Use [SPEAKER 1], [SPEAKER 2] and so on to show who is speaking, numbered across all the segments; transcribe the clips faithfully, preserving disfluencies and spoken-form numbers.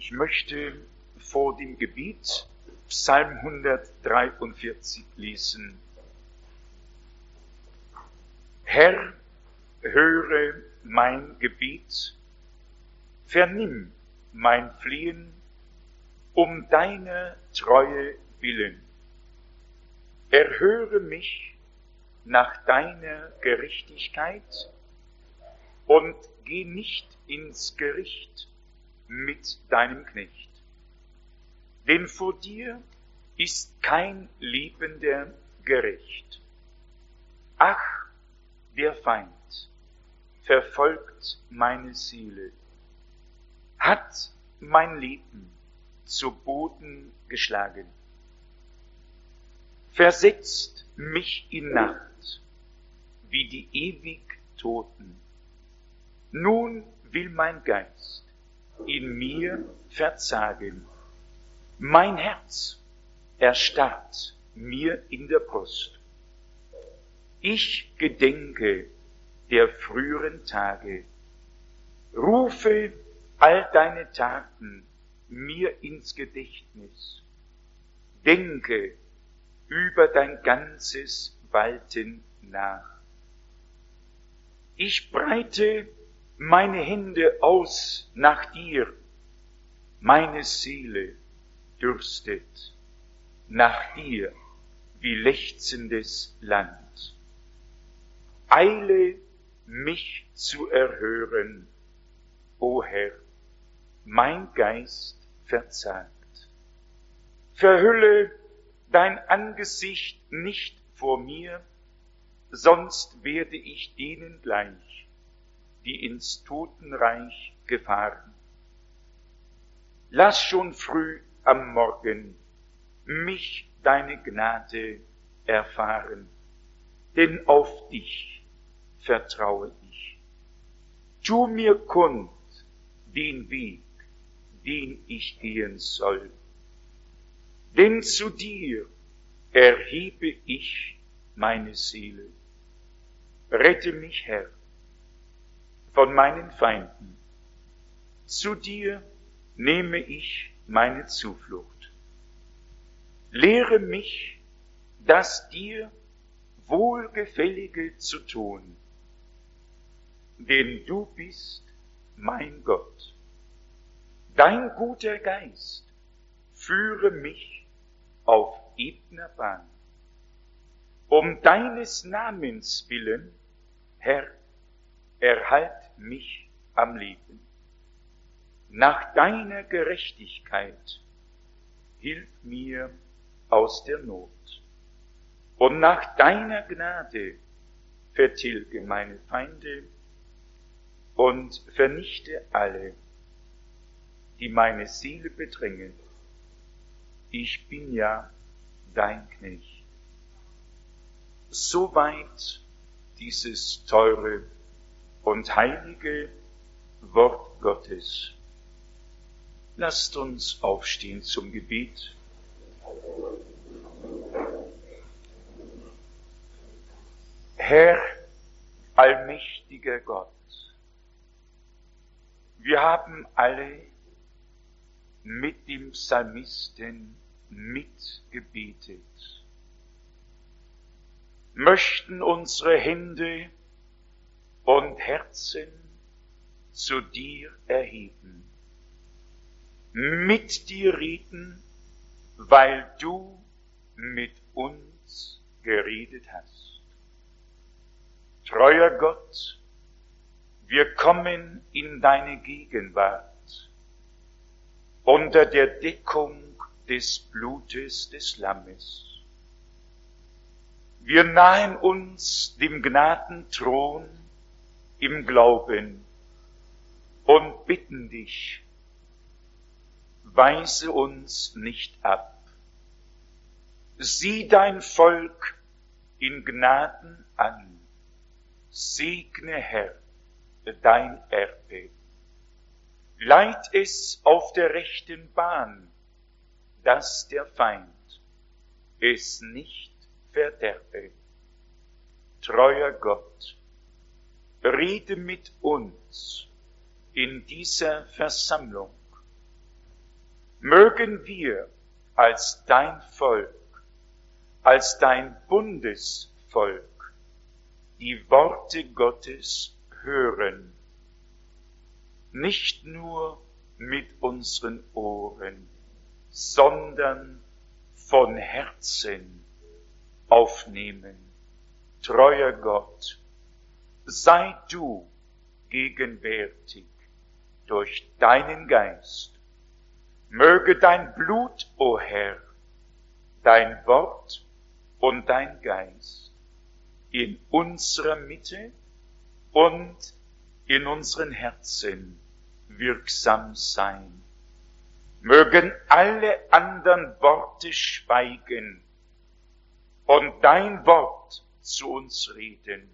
[SPEAKER 1] Ich möchte vor dem Gebet Psalm hundertdreiundvierzig lesen. Herr, höre mein Gebet, vernimm mein Flehen, um deiner Treue willen. Erhöre mich nach deiner Gerechtigkeit und geh nicht ins Gericht mit deinem Knecht. Denn vor dir ist kein Lebender gerecht. Ach, der Feind verfolgt meine Seele, hat mein Leben zu Boden geschlagen, versetzt mich in Nacht wie die ewig Toten. Nun will mein Geist in mir verzagen, mein Herz erstarrt mir in der Brust. Ich gedenke der früheren Tage, rufe all deine Taten mir ins Gedächtnis, denke über dein ganzes Walten nach. Ich breite meine Hände aus nach dir, meine Seele dürstet nach dir wie lechzendes Land. Eile, mich zu erhören, o Herr, mein Geist verzagt. Verhülle dein Angesicht nicht vor mir, sonst werde ich denen gleich, die ins Totenreich gefahren. Lass schon früh am Morgen mich deine Gnade erfahren, denn auf dich vertraue ich. Tu mir kund den Weg, den ich gehen soll, denn zu dir erhebe ich meine Seele. Rette mich, Herr, von meinen Feinden. Zu dir nehme ich meine Zuflucht. Lehre mich, das dir Wohlgefällige zu tun, denn du bist mein Gott. Dein guter Geist führe mich auf ebner Bahn. Um deines Namens willen, Herr, erhalt mich am Leben. Nach deiner Gerechtigkeit hilf mir aus der Not. Und nach deiner Gnade vertilge meine Feinde und vernichte alle, die meine Seele bedrängen. Ich bin ja dein Knecht. Soweit dieses teure und heilige Wort Gottes. Lasst uns aufstehen zum Gebet. Herr, allmächtiger Gott, wir haben alle mit dem Psalmisten mitgebetet, möchten unsere Hände und Herzen zu dir erheben, mit dir reden, weil du mit uns geredet hast. Treuer Gott, wir kommen in deine Gegenwart unter der Deckung des Blutes des Lammes. Wir nahen uns dem Gnadenthron im Glauben und bitten dich, weise uns nicht ab. Sieh dein Volk in Gnaden an. Segne, Herr, dein Erbe. Leit es auf der rechten Bahn, dass der Feind es nicht verderbe. Treuer Gott, rede mit uns in dieser Versammlung mögen wir als dein Volk, als dein Bundesvolk, die Worte Gottes hören, nicht nur mit unseren Ohren, sondern von Herzen aufnehmen. Treuer Gott, sei du gegenwärtig durch deinen Geist. Möge dein Blut, o Herr, dein Wort und dein Geist in unserer Mitte und in unseren Herzen wirksam sein. Mögen alle anderen Worte schweigen und dein Wort zu uns reden.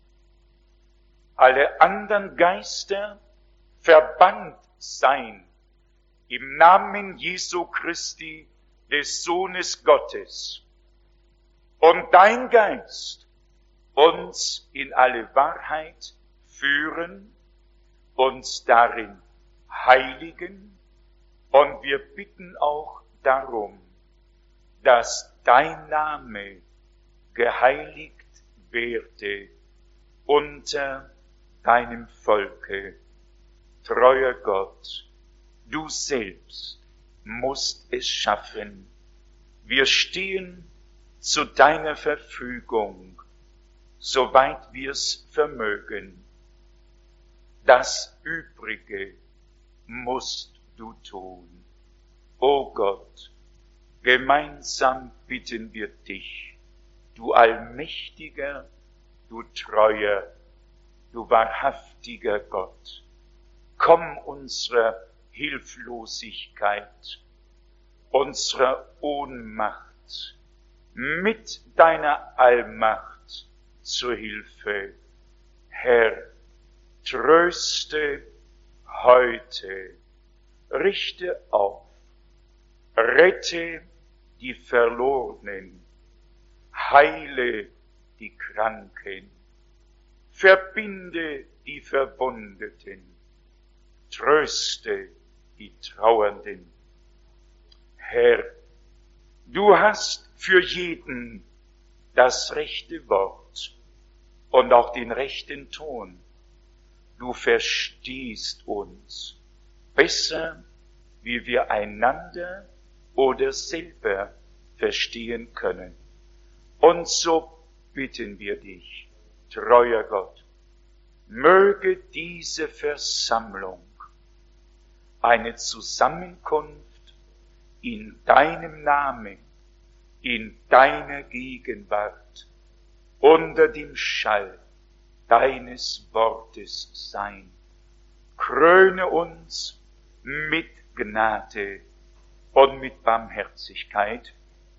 [SPEAKER 1] Alle anderen Geister verbannt sein im Namen Jesu Christi, des Sohnes Gottes. Und dein Geist uns in alle Wahrheit führen, uns darin heiligen, und wir bitten auch darum, dass dein Name geheiligt werde unter deinem Volke. Treuer Gott, du selbst musst es schaffen. Wir stehen zu deiner Verfügung, soweit wir es vermögen. Das Übrige musst du tun. O Gott, gemeinsam bitten wir dich, du allmächtiger, du treuer, du wahrhaftiger Gott, komm unserer Hilflosigkeit, unserer Ohnmacht mit deiner Allmacht zur Hilfe. Herr, tröste heute, richte auf, rette die Verlorenen, heile die Kranken, verbinde die Verwundeten, tröste die Trauernden. Herr, du hast für jeden das rechte Wort und auch den rechten Ton. Du verstehst uns besser, wie wir einander oder selber verstehen können. Und so bitten wir dich, treuer Gott, möge diese Versammlung eine Zusammenkunft in deinem Namen, in deiner Gegenwart, unter dem Schall deines Wortes sein. Kröne uns mit Gnade und mit Barmherzigkeit.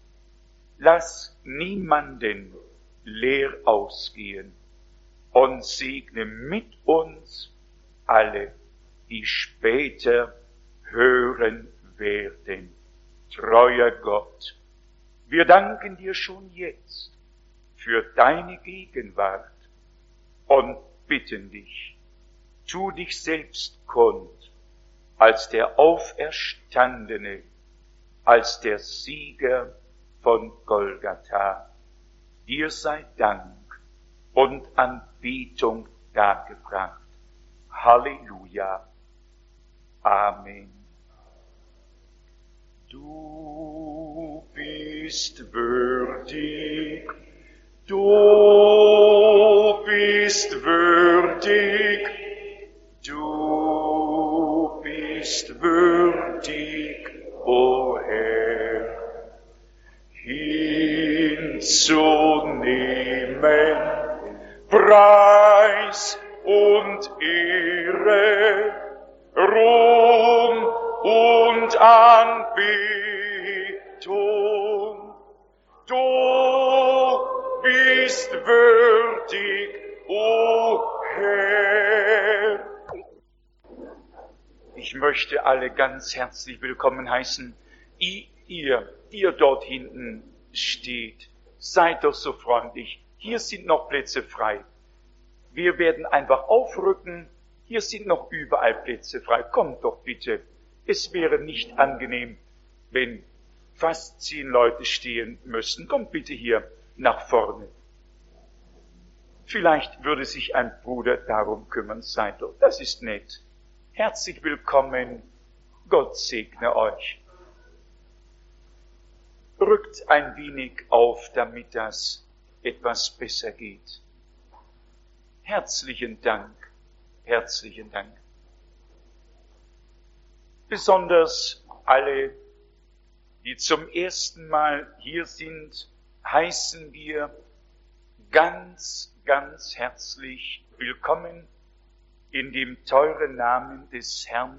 [SPEAKER 1] Lass niemanden leer ausgehen und segne mit uns alle, die später hören werden. Treuer Gott, wir danken dir schon jetzt für deine Gegenwart und bitten dich, tu dich selbst kund als der Auferstandene, als der Sieger von Golgatha. Dir sei Dank und Anbetung dargebracht. Halleluja. Amen. Du bist würdig, du bist würdig, du bist würdig, o Herr, hinzunehmen Preis und Ehre, Ruhm und Anbetung. Du bist würdig, o Herr. Ich möchte alle ganz herzlich willkommen heißen. Ihr, ihr, ihr dort hinten steht, seid doch so freundlich. Hier sind noch Plätze frei. Wir werden einfach aufrücken. Hier sind noch überall Plätze frei. Kommt doch bitte. Es wäre nicht angenehm, wenn fast zehn Leute stehen müssen. Kommt bitte hier nach vorne. Vielleicht würde sich ein Bruder darum kümmern, seid doch. Das ist nett. Herzlich willkommen. Gott segne euch. Rückt ein wenig auf, damit das etwas besser geht. Herzlichen Dank. Herzlichen Dank. Besonders alle, die zum ersten Mal hier sind, heißen wir ganz, ganz herzlich willkommen in dem teuren Namen des Herrn,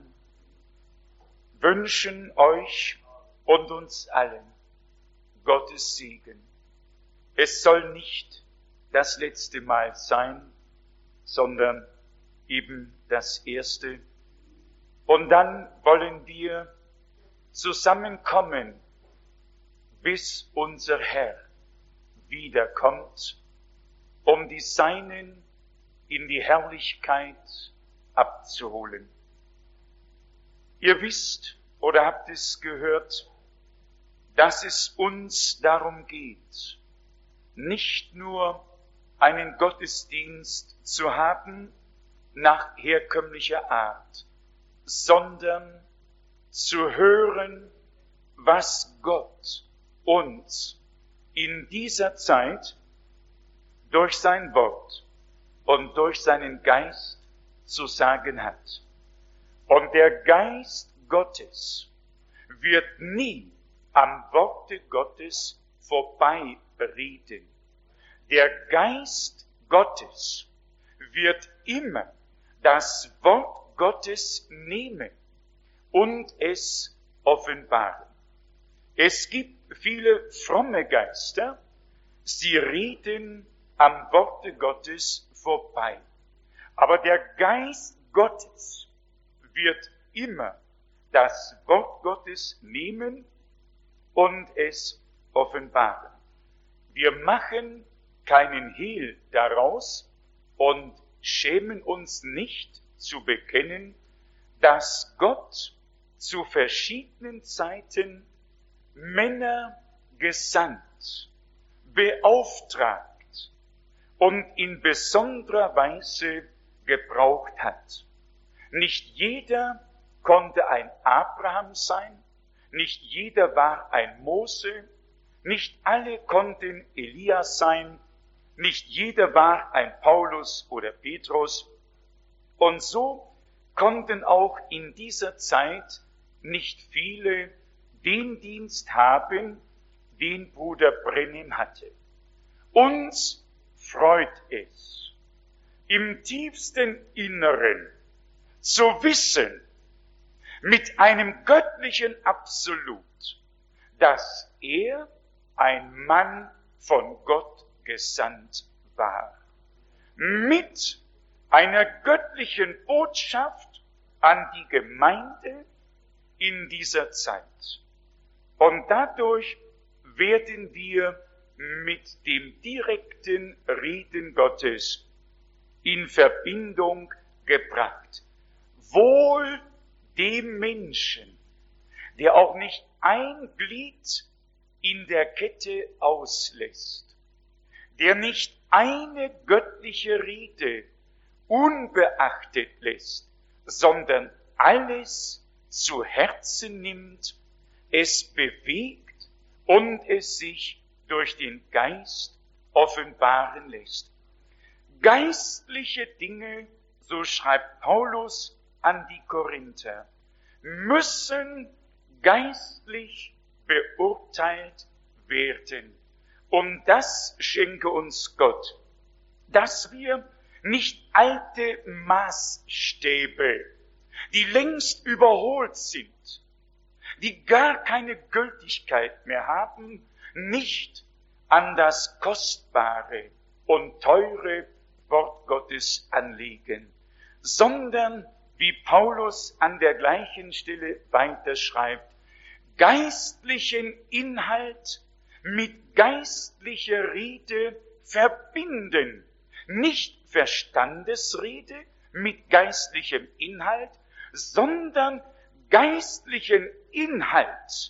[SPEAKER 1] wünschen euch und uns allen Gottes Segen. Es soll nicht das letzte Mal sein, sondern eben das erste. Und dann wollen wir zusammenkommen, bis unser Herr wiederkommt, um die Seinen in die Herrlichkeit abzuholen. Ihr wisst oder habt es gehört, dass es uns darum geht, nicht nur einen Gottesdienst zu haben nach herkömmlicher Art, sondern zu hören, was Gott uns in dieser Zeit durch sein Wort und durch seinen Geist zu sagen hat. Und der Geist Gottes wird nie am Worte Gottes vorbeireden. Der Geist Gottes wird immer das Wort Gottes nehmen und es offenbaren. Es gibt viele fromme Geister, sie reden am Worte Gottes vorbei. Aber der Geist Gottes wird immer das Wort Gottes nehmen und es offenbaren. Wir machen keinen Hehl daraus und schämen uns nicht zu bekennen, dass Gott zu verschiedenen Zeiten Männer gesandt, beauftragt und in besonderer Weise gebraucht hat. Nicht jeder konnte ein Abraham sein, nicht jeder war ein Mose, nicht alle konnten Elias sein, nicht jeder war ein Paulus oder Petrus. Und so konnten auch in dieser Zeit nicht viele den Dienst haben, den Bruder Brennim hatte. Uns freut es, im tiefsten Inneren zu wissen, mit einem göttlichen Absolut, dass er ein Mann von Gott gesandt war. Mit einer göttlichen Botschaft an die Gemeinde in dieser Zeit. Und dadurch werden wir mit dem direkten Reden Gottes in Verbindung gebracht. Wohl dem Menschen, der auch nicht ein Glied in der Kette auslässt, der nicht eine göttliche Rede unbeachtet lässt, sondern alles zu Herzen nimmt, es bewegt und es sich durch den Geist offenbaren lässt. Geistliche Dinge, so schreibt Paulus an die Korinther, müssen geistlich beurteilt werden. Und das schenke uns Gott, dass wir nicht alte Maßstäbe, die längst überholt sind, die gar keine Gültigkeit mehr haben, nicht an das kostbare und teure Wort Gottes anlegen, sondern, wie Paulus an der gleichen Stelle weiterschreibt, geistlichen Inhalt mit geistlicher Rede verbinden. Nicht Verstandesrede mit geistlichem Inhalt, sondern geistlichen Inhalt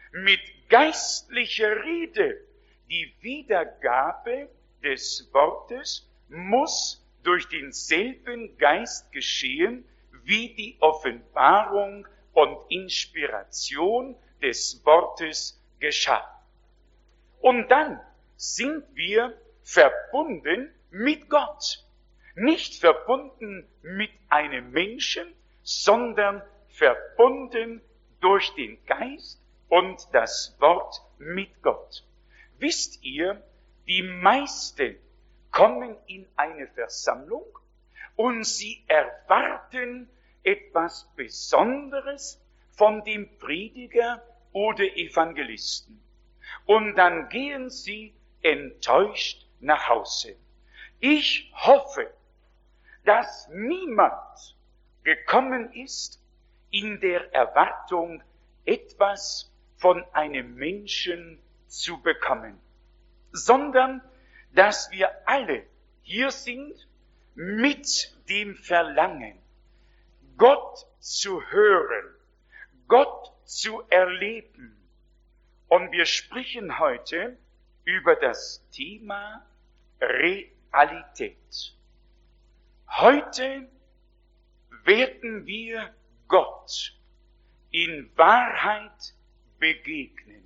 [SPEAKER 1] mit geistlicher Rede. Die Wiedergabe des Wortes muss durch denselben Geist geschehen, wie die Offenbarung und Inspiration des Wortes geschah. Und dann sind wir verbunden mit Gott. Nicht verbunden mit einem Menschen, sondern verbunden durch den Geist und das Wort mit Gott. Wisst ihr, die meisten kommen in eine Versammlung und sie erwarten etwas Besonderes von dem Prediger oder Evangelisten. Und dann gehen sie enttäuscht nach Hause. Ich hoffe, dass niemand gekommen ist in der Erwartung, etwas von einem Menschen zu bekommen, sondern dass wir alle hier sind mit dem Verlangen, Gott zu hören, Gott zu erleben. Und wir sprechen heute über das Thema Realität. Heute werden wir Gott in Wahrheit begegnen.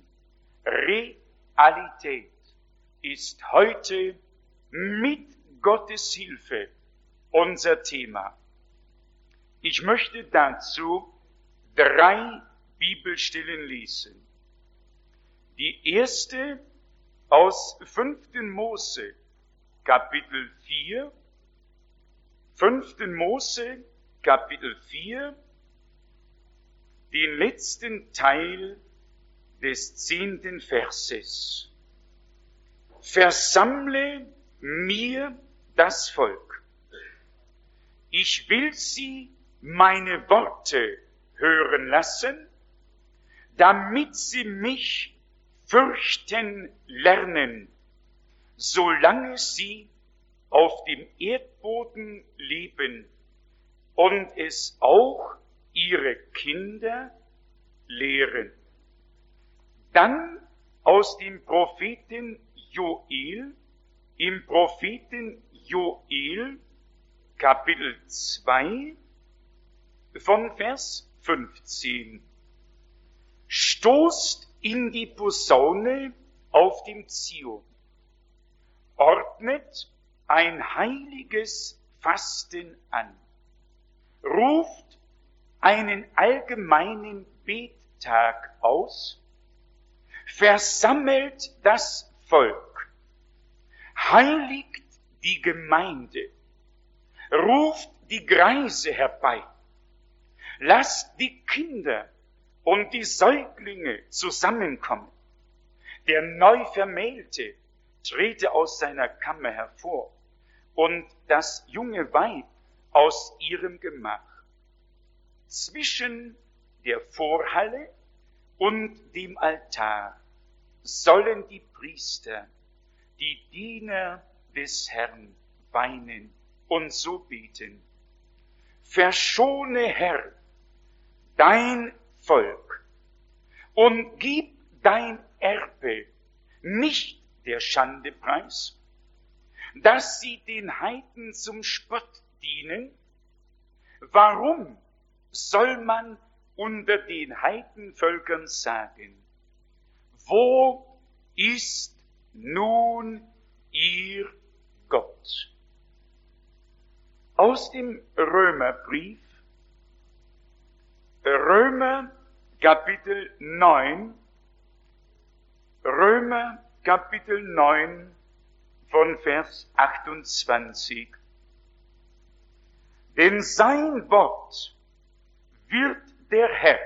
[SPEAKER 1] Realität ist heute mit Gottes Hilfe unser Thema. Ich möchte dazu drei Bibelstellen lesen. Die erste aus fünften Mose, Kapitel vier, fünften Mose, Kapitel vier, den letzten Teil des zehnten Verses. Versammle mir das Volk. Ich will sie meine Worte hören lassen, damit sie mich fürchten lernen, solange sie auf dem Erdboden leben und es auch ihre Kinder lehren. Dann aus dem Propheten Joel, im Propheten Joel, Kapitel zwei, von Vers fünfzehn. Stoßt in die Posaune auf dem Zion, ordnet ein heiliges Fasten an, ruft einen allgemeinen Bettag aus, versammelt das Volk, heiligt die Gemeinde, ruft die Greise herbei, lasst die Kinder und die Säuglinge zusammenkommen. Der Neuvermählte trete aus seiner Kammer hervor und das junge Weib aus ihrem Gemach. Zwischen der Vorhalle und dem Altar sollen die Priester, die Diener des Herrn, weinen und so beten. Verschone, Herr, dein Volk und gib dein Erbe nicht der Schande preis, dass sie den Heiden zum Spott dienen. Warum soll man unter den Heidenvölkern sagen, wo ist nun ihr Gott? Aus dem Römerbrief, Römer Kapitel neun, Römer Kapitel neun von Vers achtundzwanzig. Denn sein Wort wird der Herr,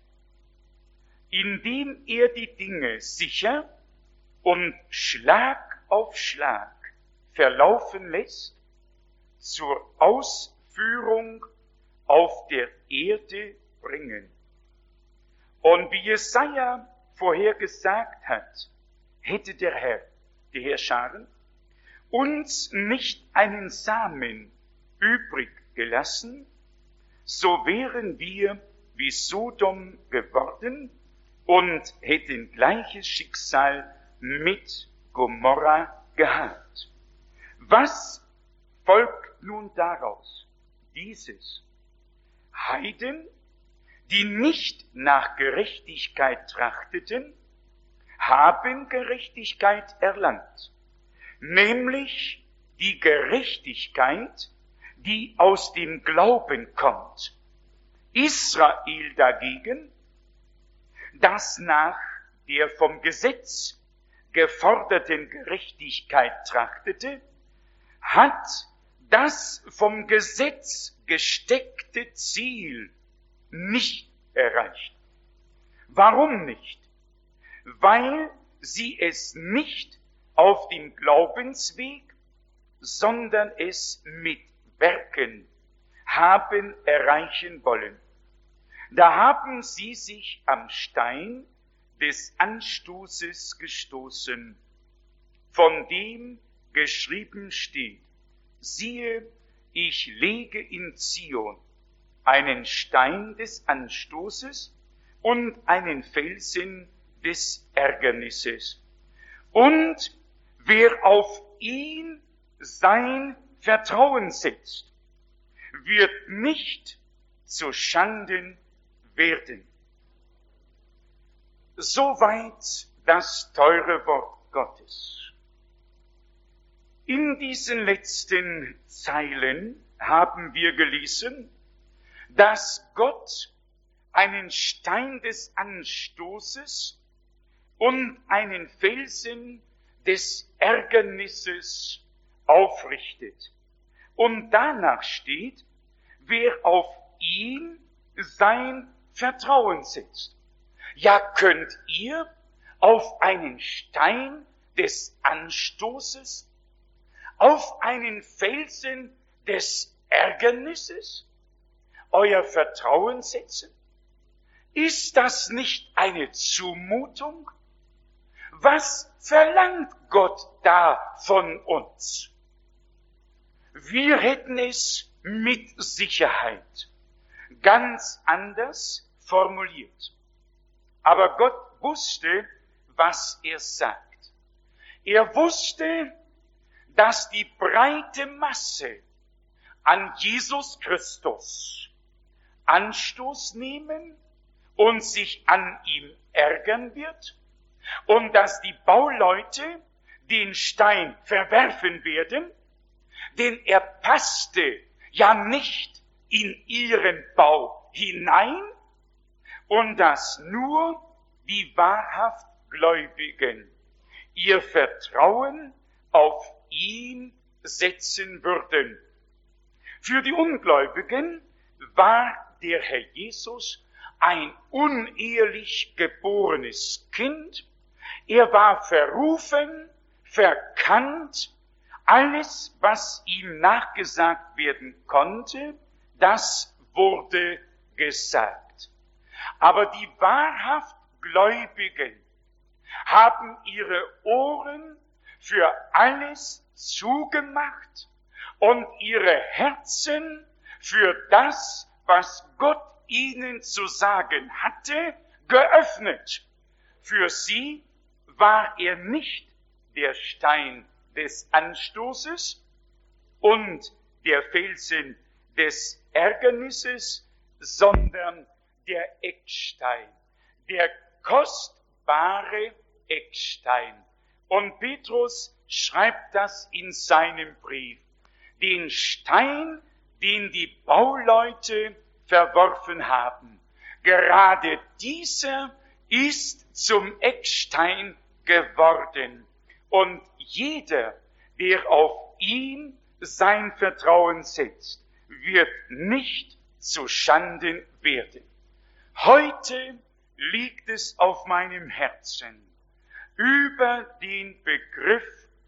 [SPEAKER 1] indem er die Dinge sicher und Schlag auf Schlag verlaufen lässt, zur Ausführung auf der Erde bringen. Und wie Jesaja vorhergesagt hat, hätte der Herr, die Herrscharen, uns nicht einen Samen übrig gelassen, so wären wir wie Sodom geworden und hätten gleiches Schicksal mit Gomorra gehabt. Was folgt nun daraus? Dieses: Heiden, die nicht nach Gerechtigkeit trachteten, haben Gerechtigkeit erlangt, nämlich die Gerechtigkeit, die aus dem Glauben kommt. Israel dagegen, das nach der vom Gesetz geforderten Gerechtigkeit trachtete, hat das vom Gesetz gesteckte Ziel nicht erreicht. Warum nicht? Weil sie es nicht auf dem Glaubensweg, sondern es mit Werken haben erreichen wollen. Da haben sie sich am Stein des Anstoßes gestoßen, von dem geschrieben steht: Siehe, ich lege in Zion einen Stein des Anstoßes und einen Felsen des Ärgernisses. Und wer auf ihn sein Vertrauen setzt, wird nicht zu Schanden werden. Soweit das teure Wort Gottes. In diesen letzten Zeilen haben wir gelesen, dass Gott einen Stein des Anstoßes und einen Felsen des Ärgernisses aufrichtet. Und danach steht, wer auf ihn sein Vertrauen setzt. Ja, könnt ihr auf einen Stein des Anstoßes, auf einen Felsen des Ärgernisses euer Vertrauen setzen? Ist das nicht eine Zumutung? Was verlangt Gott da von uns? Wir hätten es mit Sicherheit ganz anders formuliert. Aber Gott wusste, was er sagt. Er wusste, dass die breite Masse an Jesus Christus Anstoß nehmen und sich an ihm ärgern wird und dass die Bauleute den Stein verwerfen werden, denn er passte ja nicht in ihren Bau hinein und dass nur die wahrhaft Gläubigen ihr Vertrauen auf ihn setzen würden. Für die Ungläubigen war der Herr Jesus ein unehelich geborenes Kind. Er war verrufen, verkannt. Alles, was ihm nachgesagt werden konnte, das wurde gesagt. Aber die wahrhaft Gläubigen haben ihre Ohren für alles zugemacht und ihre Herzen für das, was Gott ihnen zu sagen hatte, geöffnet. Für sie war er nicht der Stein des Anstoßes und der Felsen des Ärgernisses, sondern der Eckstein, der kostbare Eckstein. Und Petrus schreibt das in seinem Brief. Den Stein, den die Bauleute verworfen haben, gerade dieser ist zum Eckstein geworden. Und jeder, der auf ihn sein Vertrauen setzt, wird nicht zu Schanden werden. Heute liegt es auf meinem Herzen, über den Begriff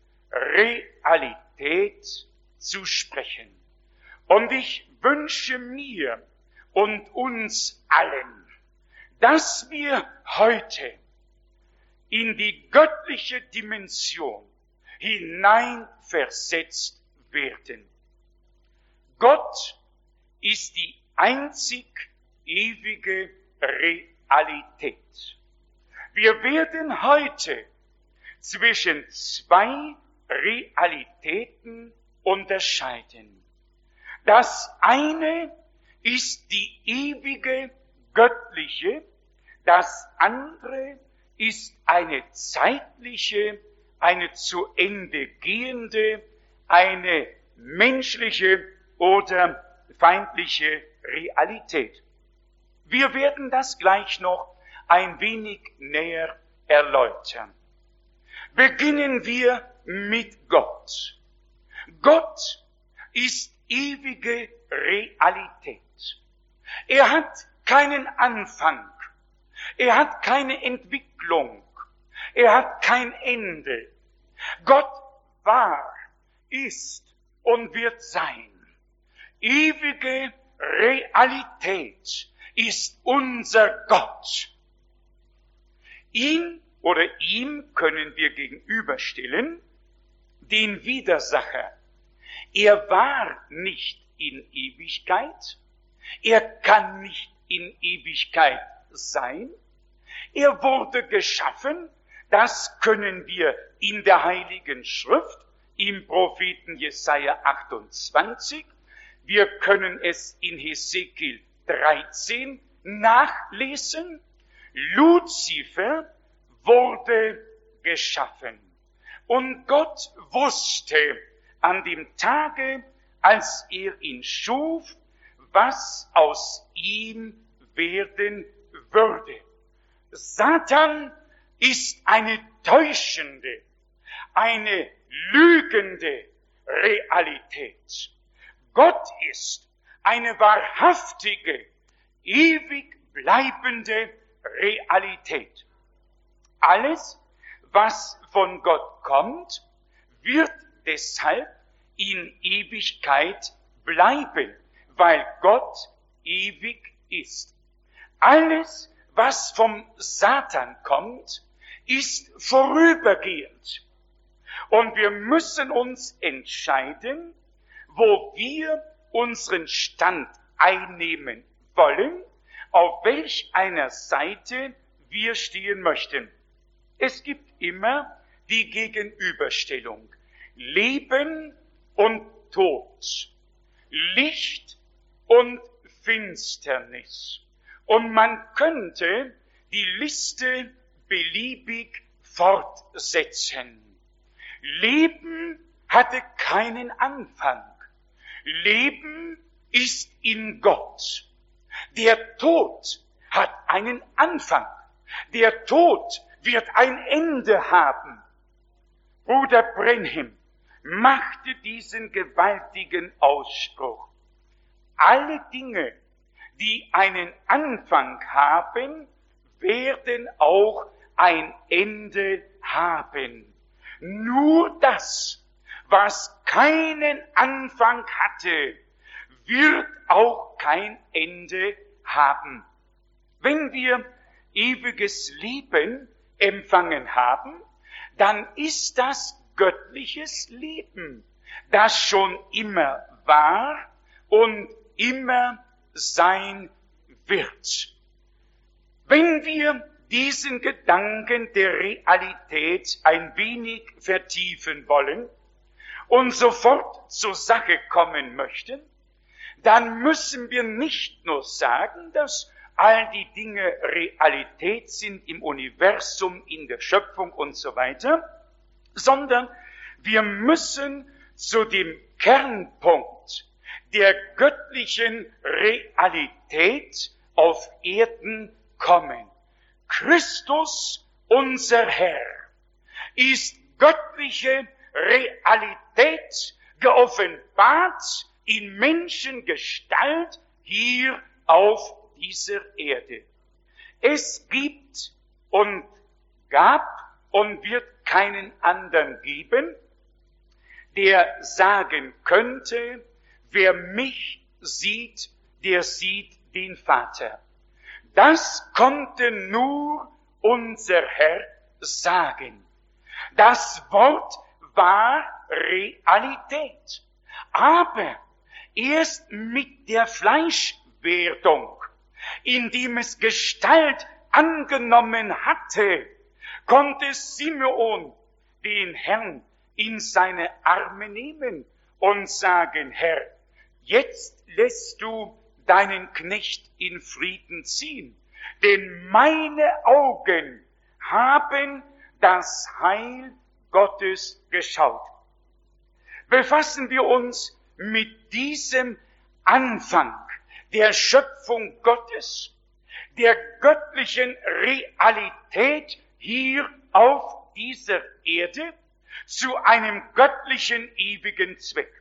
[SPEAKER 1] Realität zu sprechen. Und ich wünsche mir und uns allen, dass wir heute in die göttliche Dimension hineinversetzt werden. Gott ist die einzig ewige Realität. Wir werden heute zwischen zwei Realitäten unterscheiden. Das eine ist die ewige, göttliche, das andere ist eine zeitliche, eine zu Ende gehende, eine menschliche oder feindliche Realität. Wir werden das gleich noch ein wenig näher erläutern. Beginnen wir mit Gott. Gott ist ewige Realität. Er hat keinen Anfang. Er hat keine Entwicklung. Er hat kein Ende. Gott war, ist und wird sein. Ewige Realität ist unser Gott. Ihn oder ihm können wir gegenüberstellen den Widersacher. Er war nicht in Ewigkeit. Er kann nicht in Ewigkeit sein. Er wurde geschaffen. Das können wir in der Heiligen Schrift, im Propheten Jesaja achtundzwanzig. Wir können es in Hesekiel dreizehn nachlesen. Luzifer wurde geschaffen. Und Gott wusste an dem Tage, als er ihn schuf, was aus ihm werden würde. Satan ist eine täuschende, eine lügende Realität. Gott ist eine wahrhaftige, ewig bleibende Realität. Alles, was von Gott kommt, wird deshalb in Ewigkeit bleiben, weil Gott ewig ist. Alles, was vom Satan kommt, ist vorübergehend. Und wir müssen uns entscheiden, wo wir unseren Stand einnehmen wollen, auf welch einer Seite wir stehen möchten. Es gibt immer die Gegenüberstellung. Leben und Tod. Licht und Finsternis. Und man könnte die Liste beliebig fortsetzen. Leben hatte keinen Anfang. Leben ist in Gott. Der Tod hat einen Anfang. Der Tod wird ein Ende haben. Bruder Brenhem machte diesen gewaltigen Ausspruch. Alle Dinge, die einen Anfang haben, werden auch ein Ende haben. Nur das, was keinen Anfang hatte, wird auch kein Ende haben. Wenn wir ewiges Leben empfangen haben, dann ist das göttliches Leben, das schon immer war und immer sein wird. Wenn wir diesen Gedanken der Realität ein wenig vertiefen wollen und sofort zur Sache kommen möchten, dann müssen wir nicht nur sagen, dass all die Dinge Realität sind im Universum, in der Schöpfung und so weiter, sondern wir müssen zu dem Kernpunkt der göttlichen Realität auf Erden kommen. Christus, unser Herr, ist göttliche Realität geoffenbart in Menschengestalt hier auf dieser Erde. Es gibt und gab und wird keinen anderen geben, der sagen könnte, wer mich sieht, der sieht den Vater. Das konnte nur unser Herr sagen. Das Wort war Realität. Aber erst mit der Fleischwerdung, indem es Gestalt angenommen hatte, konnte Simeon den Herrn in seine Arme nehmen und sagen, Herr, jetzt lässt du deinen Knecht in Frieden ziehen, denn meine Augen haben das Heil Gottes geschaut. Befassen wir uns mit diesem Anfang der Schöpfung Gottes, der göttlichen Realität hier auf dieser Erde, zu einem göttlichen ewigen Zweck.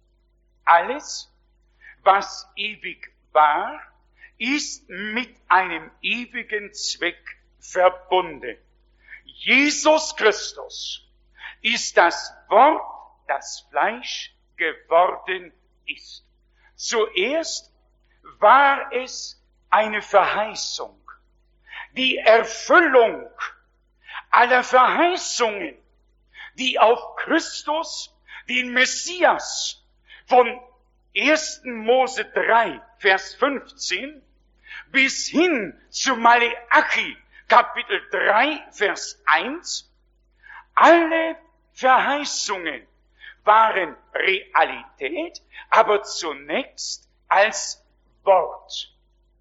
[SPEAKER 1] Alles, was ewig war, ist mit einem ewigen Zweck verbunden. Jesus Christus ist das Wort, das Fleisch geworden ist. Zuerst war es eine Verheißung, die Erfüllung aller Verheißungen, die auf Christus, den Messias, von ersten Mose drei, Vers fünfzehn, bis hin zu Maleachi, Kapitel drei, Vers eins, alle Verheißungen waren Realität, aber zunächst als Wort.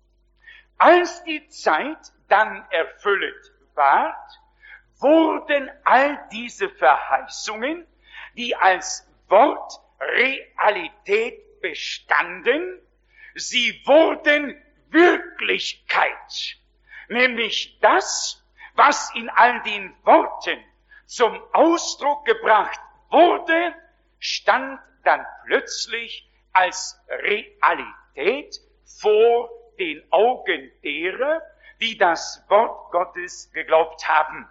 [SPEAKER 1] Als die Zeit dann erfüllt ward, wurden all diese Verheißungen, die als Wort Realität bestanden, sie wurden Wirklichkeit. Nämlich das, was in all den Worten zum Ausdruck gebracht wurde, stand dann plötzlich als Realität vor den Augen derer, die das Wort Gottes geglaubt haben.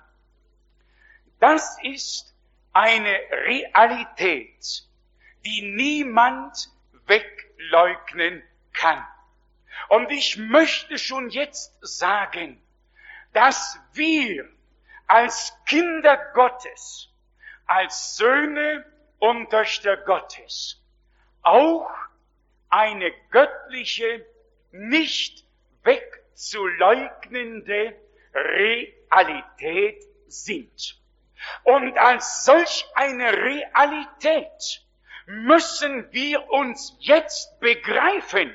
[SPEAKER 1] Das ist eine Realität, die niemand wegleugnen kann. Und ich möchte schon jetzt sagen, dass wir als Kinder Gottes, als Söhne und Töchter Gottes, auch eine göttliche, nicht wegzuleugnende Realität sind. Und als solch eine Realität müssen wir uns jetzt begreifen.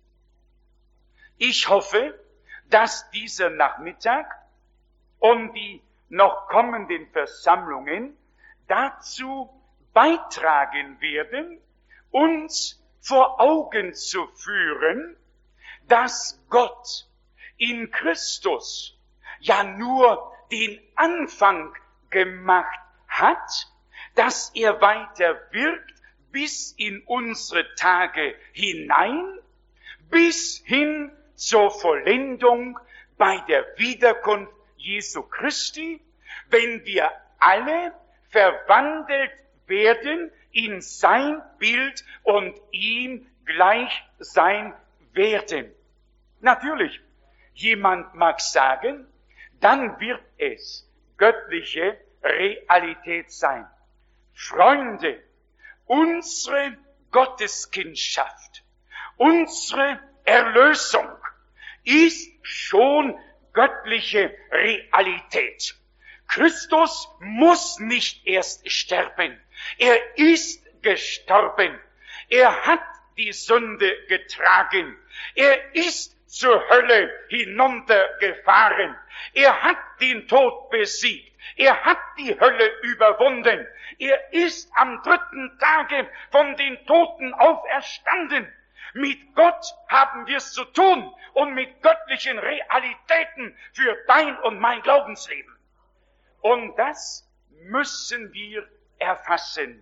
[SPEAKER 1] Ich hoffe, dass dieser Nachmittag und die noch kommenden Versammlungen dazu beitragen werden, uns vor Augen zu führen, dass Gott in Christus ja nur den Anfang gemacht hat, dass er weiter wirkt bis in unsere Tage hinein, bis hin zur Vollendung bei der Wiederkunft Jesu Christi, wenn wir alle verwandelt werden in sein Bild und ihm gleich sein werden. Natürlich, jemand mag sagen, dann wird es göttliche Realität sein. Freunde, unsere Gotteskindschaft, unsere Erlösung ist schon göttliche Realität. Christus muss nicht erst sterben. Er ist gestorben. Er hat die Sünde getragen. Er ist zur Hölle hinuntergefahren. Er hat den Tod besiegt. Er hat die Hölle überwunden. Er ist am dritten Tage von den Toten auferstanden. Mit Gott haben wir es zu tun und mit göttlichen Realitäten für dein und mein Glaubensleben. Und das müssen wir erfassen.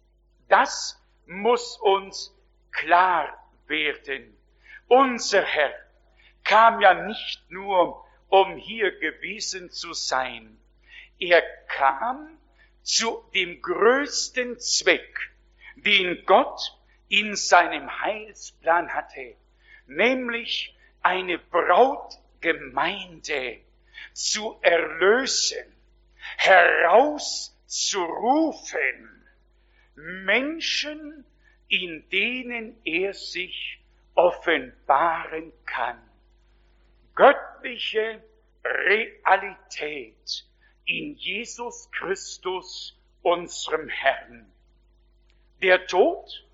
[SPEAKER 1] Das muss uns klar werden. Unser Herr kam ja nicht nur, um hier gewesen zu sein. Er kam zu dem größten Zweck, den Gott in seinem Heilsplan hatte, nämlich eine Brautgemeinde zu erlösen, herauszurufen, Menschen, in denen er sich offenbaren kann. Göttliche Realität in Jesus Christus, unserem Herrn. Der Tod,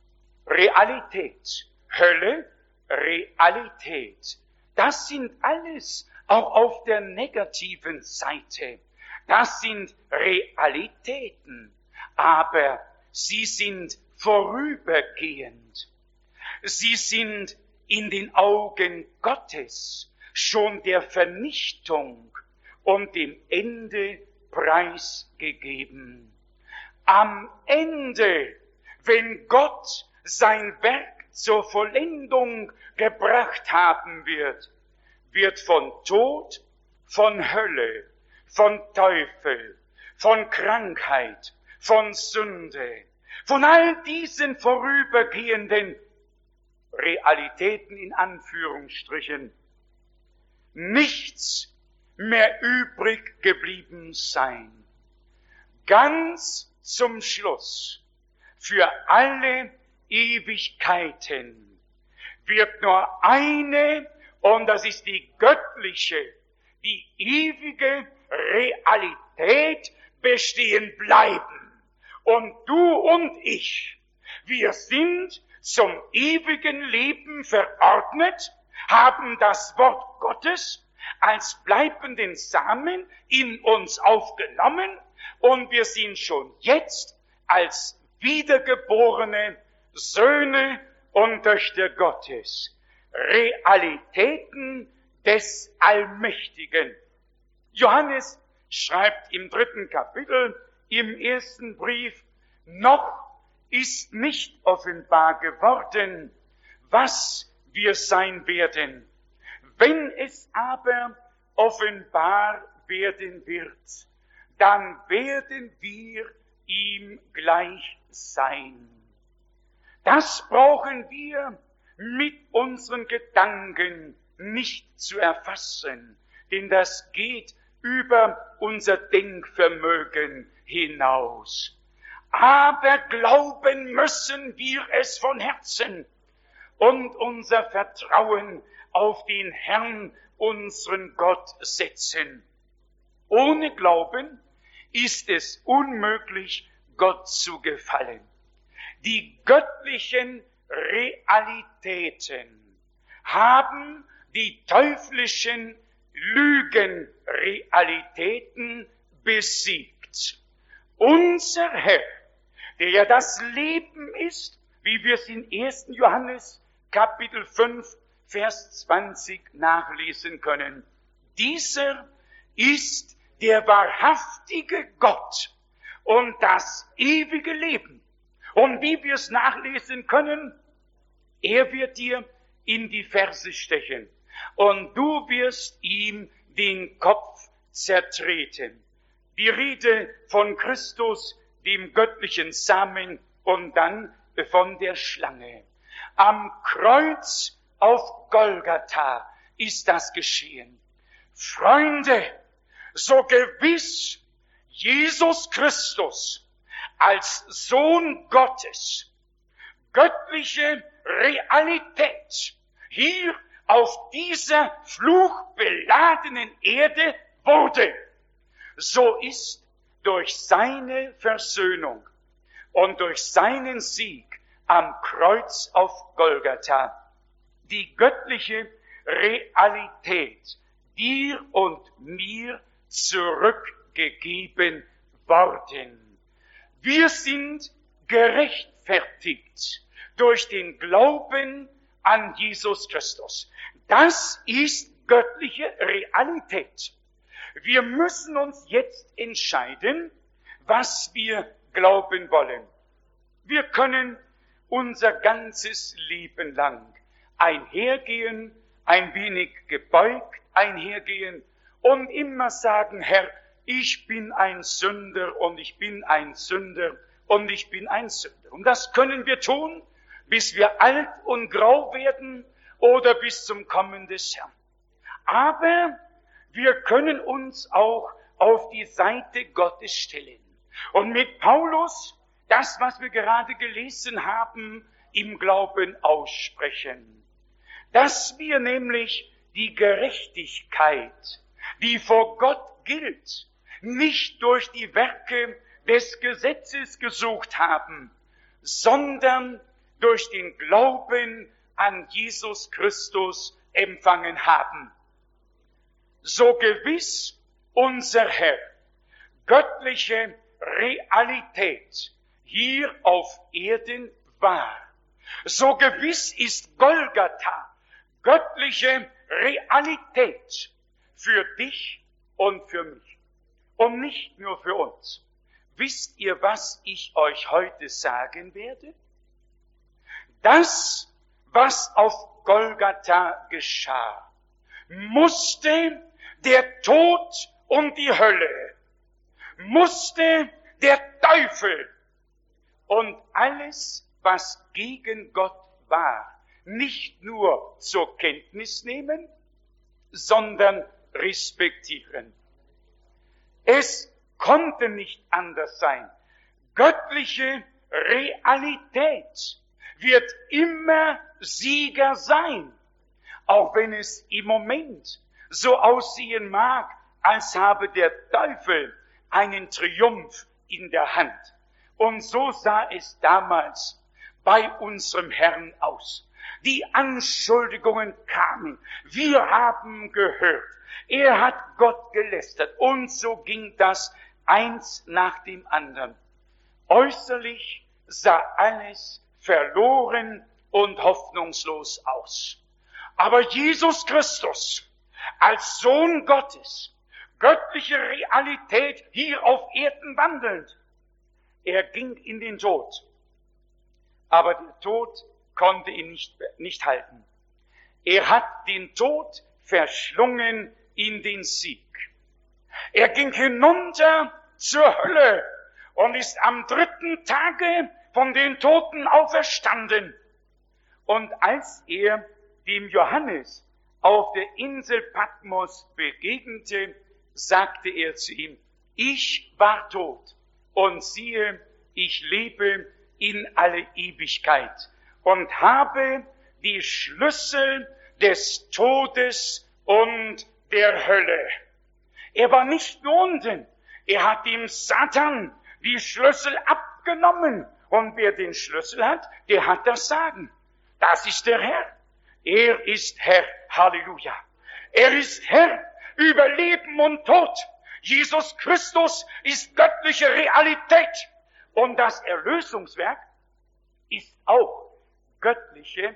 [SPEAKER 1] Realität. Hölle, Realität. Das sind alles auch auf der negativen Seite. Das sind Realitäten, aber sie sind vorübergehend. Sie sind in den Augen Gottes schon der Vernichtung und dem Ende preisgegeben. Am Ende, wenn Gott sein Werk zur Vollendung gebracht haben wird, wird von Tod, von Hölle, von Teufel, von Krankheit, von Sünde, von all diesen vorübergehenden Realitäten in Anführungsstrichen nichts mehr übrig geblieben sein. Ganz zum Schluss, für alle Ewigkeiten, wird nur eine, und das ist die göttliche, die ewige Realität bestehen bleiben. Und du und ich, wir sind zum ewigen Leben verordnet, haben das Wort Gottes als bleibenden Samen in uns aufgenommen und wir sind schon jetzt als wiedergeborene Söhne und Töchter Gottes, Realitäten des Allmächtigen. Johannes schreibt im dritten Kapitel, im ersten Brief, noch ist nicht offenbar geworden, was wir sein werden. Wenn es aber offenbar werden wird, dann werden wir ihm gleich sein. Das brauchen wir mit unseren Gedanken nicht zu erfassen, denn das geht über unser Denkvermögen hinaus. Aber glauben müssen wir es von Herzen und unser Vertrauen auf den Herrn, unseren Gott, setzen. Ohne Glauben ist es unmöglich, Gott zu gefallen. Die göttlichen Realitäten haben die teuflischen Lügenrealitäten besiegt. Unser Herr, der ja das Leben ist, wie wir es in ersten Johannes Kapitel fünf, Vers zwanzig nachlesen können. Dieser ist der wahrhaftige Gott und das ewige Leben. Und wie wir es nachlesen können, er wird dir in die Ferse stechen und du wirst ihm den Kopf zertreten. Die Rede von Christus, dem göttlichen Samen, und dann von der Schlange. Am Kreuz auf Golgatha ist das geschehen. Freunde, so gewiss Jesus Christus als Sohn Gottes göttliche Realität hier auf dieser fluchbeladenen Erde wurde, so ist durch seine Versöhnung und durch seinen Sieg am Kreuz auf Golgatha die göttliche Realität dir und mir zurückgegeben worden. Wir sind gerechtfertigt durch den Glauben an Jesus Christus. Das ist göttliche Realität. Wir müssen uns jetzt entscheiden, was wir glauben wollen. Wir können unser ganzes Leben lang einhergehen, ein wenig gebeugt einhergehen und immer sagen, Herr, ich bin ein Sünder und ich bin ein Sünder und ich bin ein Sünder. Und das können wir tun, bis wir alt und grau werden oder bis zum Kommen des Herrn. Aber wir können uns auch auf die Seite Gottes stellen und mit Paulus das, was wir gerade gelesen haben, im Glauben aussprechen. Dass wir nämlich die Gerechtigkeit die vor Gott gilt, nicht durch die Werke des Gesetzes gesucht haben, sondern durch den Glauben an Jesus Christus empfangen haben. So gewiss unser Herr göttliche Realität hier auf Erden war, so gewiss ist Golgatha göttliche Realität für dich und für mich und nicht nur für uns. Wisst ihr, was ich euch heute sagen werde? Das, was auf Golgatha geschah, musste der Tod und die Hölle, musste der Teufel und alles, was gegen Gott war, nicht nur zur Kenntnis nehmen, sondern respektieren. Es konnte nicht anders sein. Göttliche Realität wird immer Sieger sein, auch wenn es im Moment so aussehen mag, als habe der Teufel einen Triumph in der Hand. Und so sah es damals bei unserem Herrn aus. Die Anschuldigungen kamen. Wir haben gehört, er hat Gott gelästert. Und so ging das eins nach dem anderen. Äußerlich sah alles verloren und hoffnungslos aus. Aber Jesus Christus, als Sohn Gottes, göttliche Realität hier auf Erden wandelnd, er ging in den Tod. Aber der Tod konnte ihn nicht, nicht halten. Er hat den Tod verschlungen in den Sieg. Er ging hinunter zur Hölle und ist am dritten Tage von den Toten auferstanden. Und als er dem Johannes auf der Insel Patmos begegnete, sagte er zu ihm, ich war tot und siehe, ich lebe in alle Ewigkeit und habe die Schlüssel des Todes und der Hölle. Er war nicht nur unten, er hat dem Satan die Schlüssel abgenommen. Und wer den Schlüssel hat, der hat das Sagen. Das ist der Herr. Er ist Herr. Halleluja. Er ist Herr über Leben und Tod. Jesus Christus ist göttliche Realität. Und das Erlösungswerk ist auch göttliche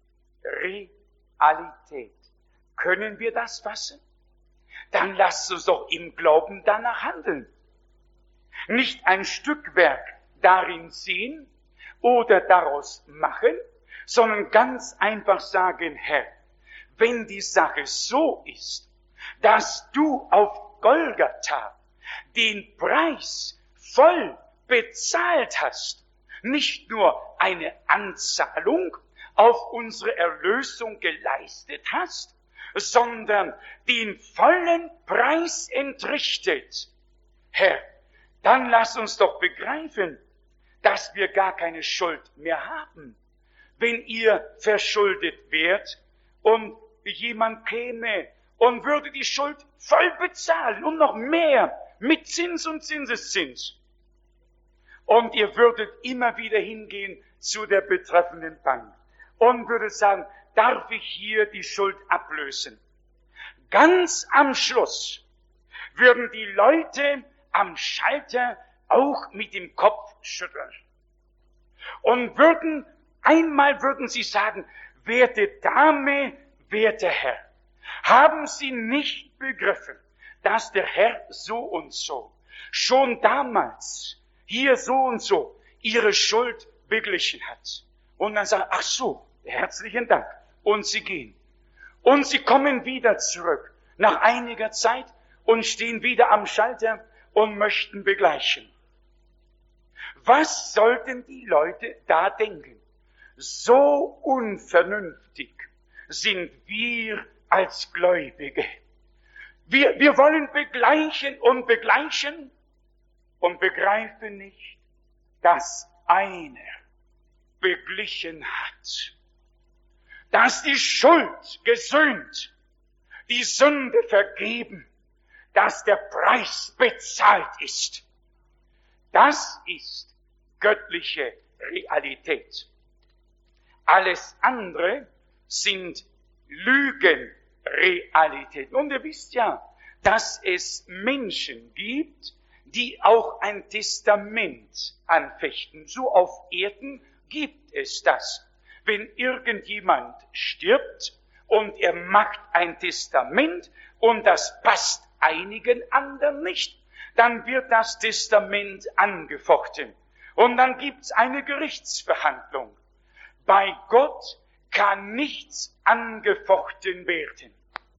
[SPEAKER 1] Realität. Können wir das fassen? Dann lasst uns doch im Glauben danach handeln. Nicht ein Stückwerk darin sehen oder daraus machen, sondern ganz einfach sagen, Herr, wenn die Sache so ist, dass du auf Golgatha den Preis voll bezahlt hast, nicht nur eine Anzahlung auf unsere Erlösung geleistet hast, sondern den vollen Preis entrichtet, Herr, dann lass uns doch begreifen, dass wir gar keine Schuld mehr haben. Wenn ihr verschuldet wärt und jemand käme und würde die Schuld voll bezahlen und noch mehr mit Zins und Zinseszins. Und ihr würdet immer wieder hingehen zu der betreffenden Bank und würdet sagen, darf ich hier die Schuld ablösen? Ganz am Schluss würden die Leute am Schalter auch mit dem Kopf schütteln. Und würden, einmal würden sie sagen, werte Dame, werter Herr, haben Sie nicht begriffen, dass der Herr so und so schon damals hier so und so Ihre Schuld beglichen hat? Und dann sagen, ach so, herzlichen Dank. Und sie gehen. Und sie kommen wieder zurück nach einiger Zeit und stehen wieder am Schalter und möchten begleichen. Was sollten die Leute da denken? So unvernünftig sind wir als Gläubige. Wir, wir wollen begleichen und begleichen und begreifen nicht, dass einer beglichen hat, dass die Schuld gesöhnt, die Sünde vergeben dass der Preis bezahlt ist. Das ist göttliche Realität. Alles andere sind Lügenrealitäten. Und ihr wisst ja, dass es Menschen gibt, die auch ein Testament anfechten. So auf Erden gibt es das. Wenn irgendjemand stirbt und er macht ein Testament und das passt einigen anderen nicht, dann wird das Testament angefochten. Und dann gibt's eine Gerichtsverhandlung. Bei Gott kann nichts angefochten werden.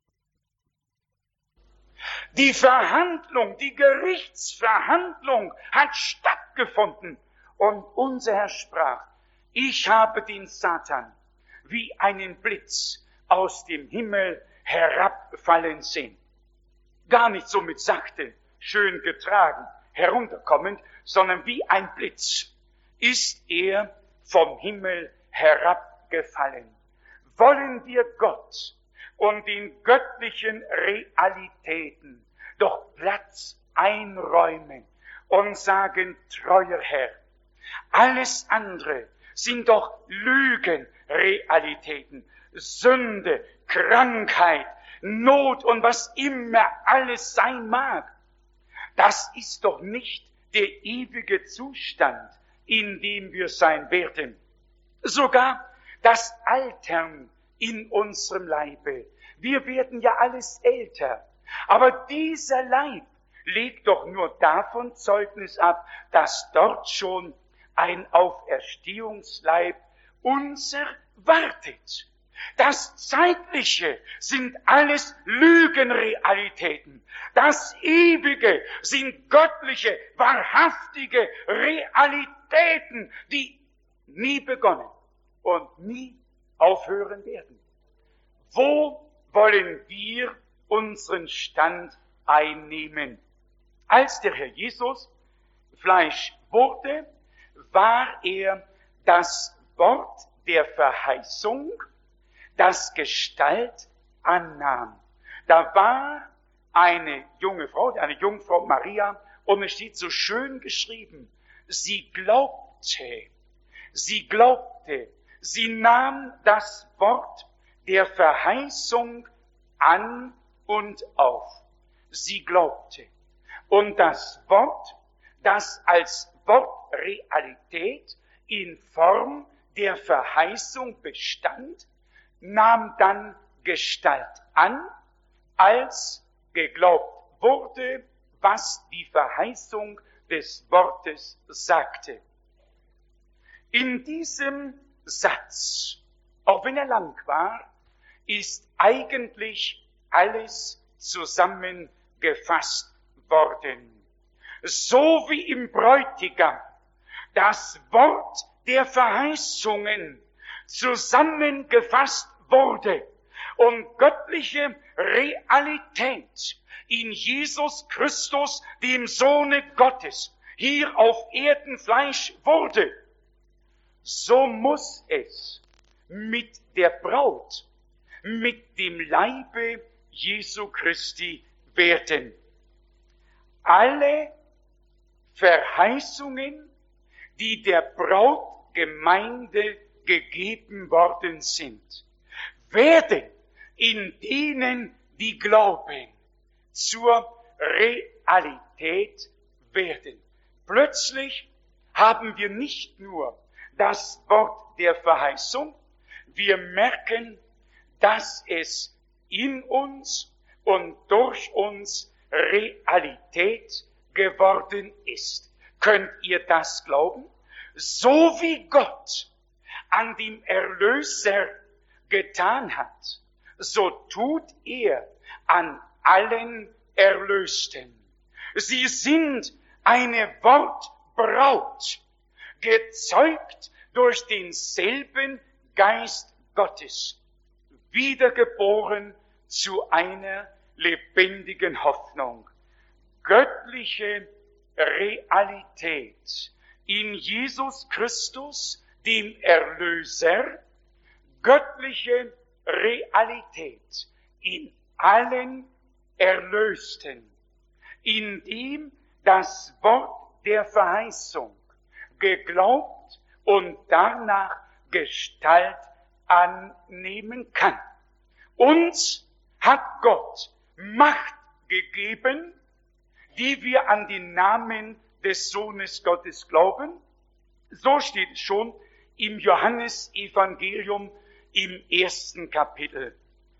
[SPEAKER 1] Die Verhandlung, die Gerichtsverhandlung hat stattgefunden. Und unser Herr sprach, ich habe den Satan wie einen Blitz aus dem Himmel herabfallen sehen. Gar nicht so mit sachte, schön getragen, herunterkommend, sondern wie ein Blitz ist er vom Himmel herabgefallen. Wollen wir Gott und den göttlichen Realitäten doch Platz einräumen und sagen, treuer Herr, alles andere sind doch Lügenrealitäten, Sünde, Krankheit, Not und was immer alles sein mag. Das ist doch nicht der ewige Zustand, in dem wir sein werden. Sogar das Altern in unserem Leibe. Wir werden ja alles älter. Aber dieser Leib legt doch nur davon Zeugnis ab, dass dort schon ein Auferstehungsleib unser wartet. Das Zeitliche sind alles Lügenrealitäten. Das Ewige sind göttliche, wahrhaftige Realitäten, die nie begonnen und nie aufhören werden. Wo wollen wir unseren Stand einnehmen? Als der Herr Jesus Fleisch wurde, war er das Wort der Verheißung, das Gestalt annahm. Da war eine junge Frau, eine Jungfrau Maria, und es steht so schön geschrieben, sie glaubte, sie glaubte, sie nahm das Wort der Verheißung an und auf. Sie glaubte. Und das Wort, das als Wortrealität in Form der Verheißung bestand, nahm dann Gestalt an, als geglaubt wurde, was die Verheißung des Wortes sagte. In diesem Satz, auch wenn er lang war, ist eigentlich alles zusammengefasst worden. So wie im Bräutigam das Wort der Verheißungen zusammengefasst wurde und göttliche Realität in Jesus Christus, dem Sohne Gottes, hier auf Erden Fleisch wurde, so muss es mit der Braut, mit dem Leibe Jesu Christi werden. Alle Verheißungen, die der Brautgemeinde gegeben worden sind, werden in denen, die glauben, zur Realität werden. Plötzlich haben wir nicht nur das Wort der Verheißung, wir merken, dass es in uns und durch uns Realität geworden ist. Könnt ihr das glauben? So wie Gott an dem Erlöser getan hat, so tut er an allen Erlösten. Sie sind eine Wortbraut, gezeugt durch denselben Geist Gottes, wiedergeboren zu einer lebendigen Hoffnung. Göttliche Realität in Jesus Christus, dem Erlöser, göttliche Realität in allen Erlösten, indem das Wort der Verheißung geglaubt und danach Gestalt annehmen kann. Uns hat Gott Macht gegeben, die wir an den Namen des Sohnes Gottes glauben. So steht es schon im Johannesevangelium im ersten Kapitel.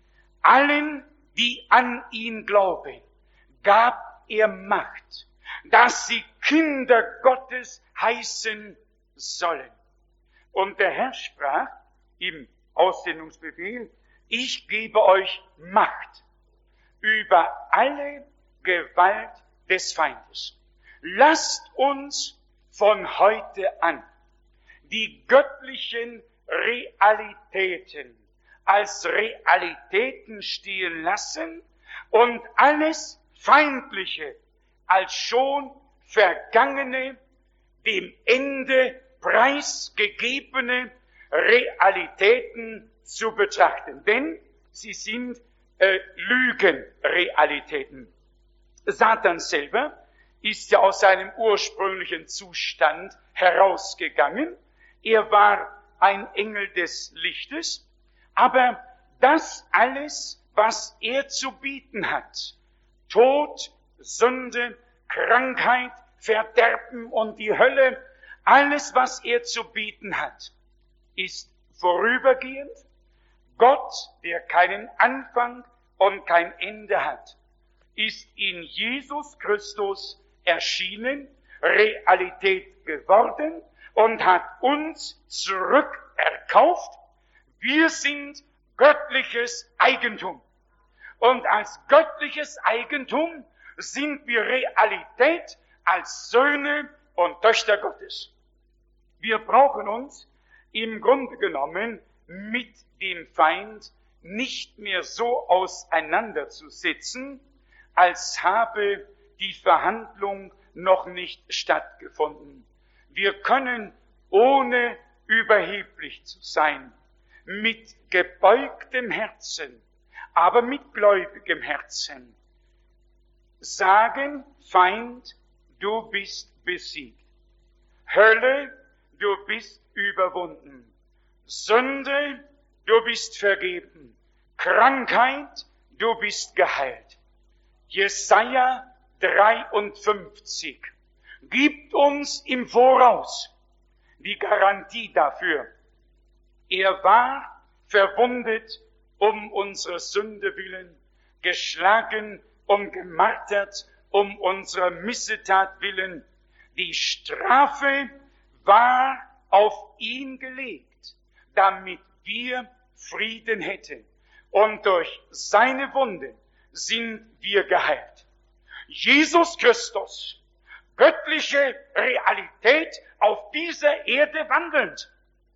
[SPEAKER 1] Allen, die an ihn glauben, gab er Macht, dass sie Kinder Gottes heißen sollen. Und der Herr sprach im Aussendungsbefehl, ich gebe euch Macht über alle Gewalt des Feindes. Lasst uns von heute an die göttlichen Realitäten als Realitäten stehen lassen und alles Feindliche als schon vergangene, dem Ende preisgegebene Realitäten zu betrachten. Denn sie sind äh, Lügenrealitäten. Satan selber ist ja aus seinem ursprünglichen Zustand herausgegangen. Er war ein Engel des Lichtes, aber das alles, was er zu bieten hat, Tod, Sünde, Krankheit, Verderben und die Hölle, alles, was er zu bieten hat, ist vorübergehend. Gott, der keinen Anfang und kein Ende hat, ist in Jesus Christus erschienen, Realität geworden und hat uns zurückerkauft. Wir sind göttliches Eigentum. Und als göttliches Eigentum sind wir Realität als Söhne und Töchter Gottes. Wir brauchen uns im Grunde genommen mit dem Feind nicht mehr so auseinanderzusetzen, als habe die Verhandlung noch nicht stattgefunden. Wir können, ohne überheblich zu sein, mit gebeugtem Herzen, aber mit gläubigem Herzen sagen, Feind, du bist besiegt. Hölle, du bist überwunden. Sünde, du bist vergeben. Krankheit, du bist geheilt. Jesaja dreiundfünfzig gibt uns im Voraus die Garantie dafür. Er war verwundet um unsere Sünde willen, geschlagen und gemartert um unsere Missetat willen. Die Strafe war auf ihn gelegt, damit wir Frieden hätten. Und durch seine Wunden sind wir geheilt. Jesus Christus, göttliche Realität auf dieser Erde wandelnd.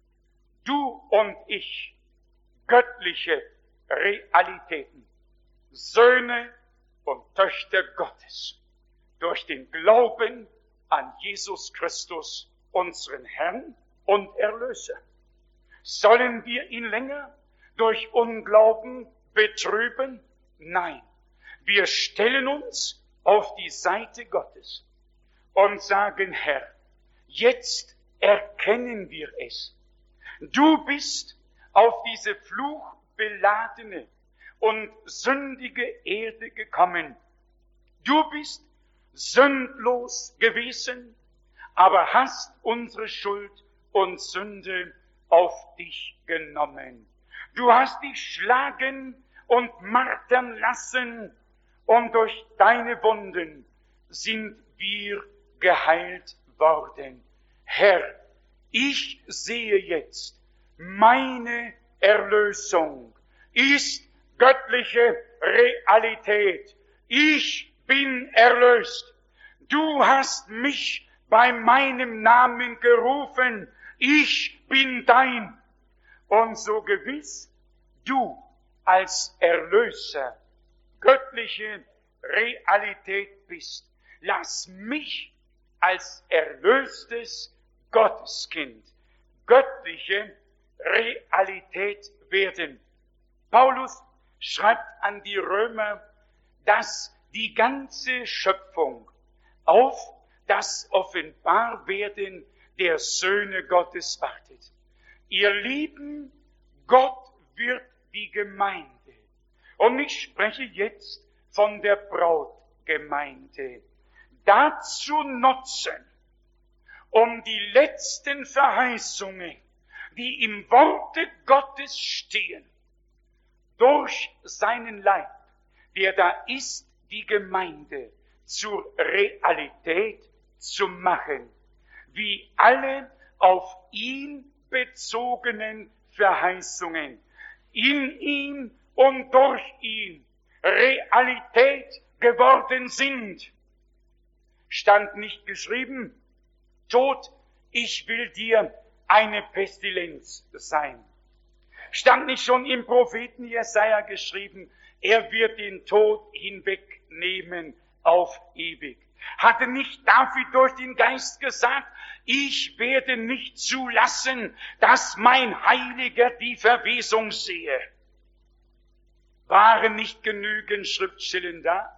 [SPEAKER 1] Du und ich, göttliche Realitäten, Söhne und Töchter Gottes, durch den Glauben an Jesus Christus, unseren Herrn und Erlöser. Sollen wir ihn länger durch Unglauben betrüben? Nein. Wir stellen uns auf die Seite Gottes und sagen, Herr, jetzt erkennen wir es. Du bist auf diese fluchbeladene und sündige Erde gekommen. Du bist sündlos gewesen, aber hast unsere Schuld und Sünde auf dich genommen. Du hast dich schlagen und martern lassen, und durch deine Wunden sind wir geheilt worden. Herr, ich sehe jetzt, meine Erlösung ist göttliche Realität. Ich bin erlöst. Du hast mich bei meinem Namen gerufen. Ich bin dein. Und so gewiss du als Erlöser göttliche Realität bist, lass mich als erlöstes Gotteskind göttliche Realität werden. Paulus schreibt an die Römer, dass die ganze Schöpfung auf das Offenbarwerden der Söhne Gottes wartet. Ihr Lieben, Gott wird die Gemeinde. Und ich spreche jetzt von der Brautgemeinde. Dazu nutzen, um die letzten Verheißungen, die im Worte Gottes stehen, durch seinen Leib, der da ist, die Gemeinde zur Realität zu machen, wie alle auf ihn bezogenen Verheißungen in ihm und durch ihn Realität geworden sind. Stand nicht geschrieben, Tod, ich will dir eine Pestilenz sein. Stand nicht schon im Propheten Jesaja geschrieben, er wird den Tod hinwegnehmen auf ewig. Hatte nicht David durch den Geist gesagt, ich werde nicht zulassen, dass mein Heiliger die Verwesung sehe. Waren nicht genügend Schriftstellen da?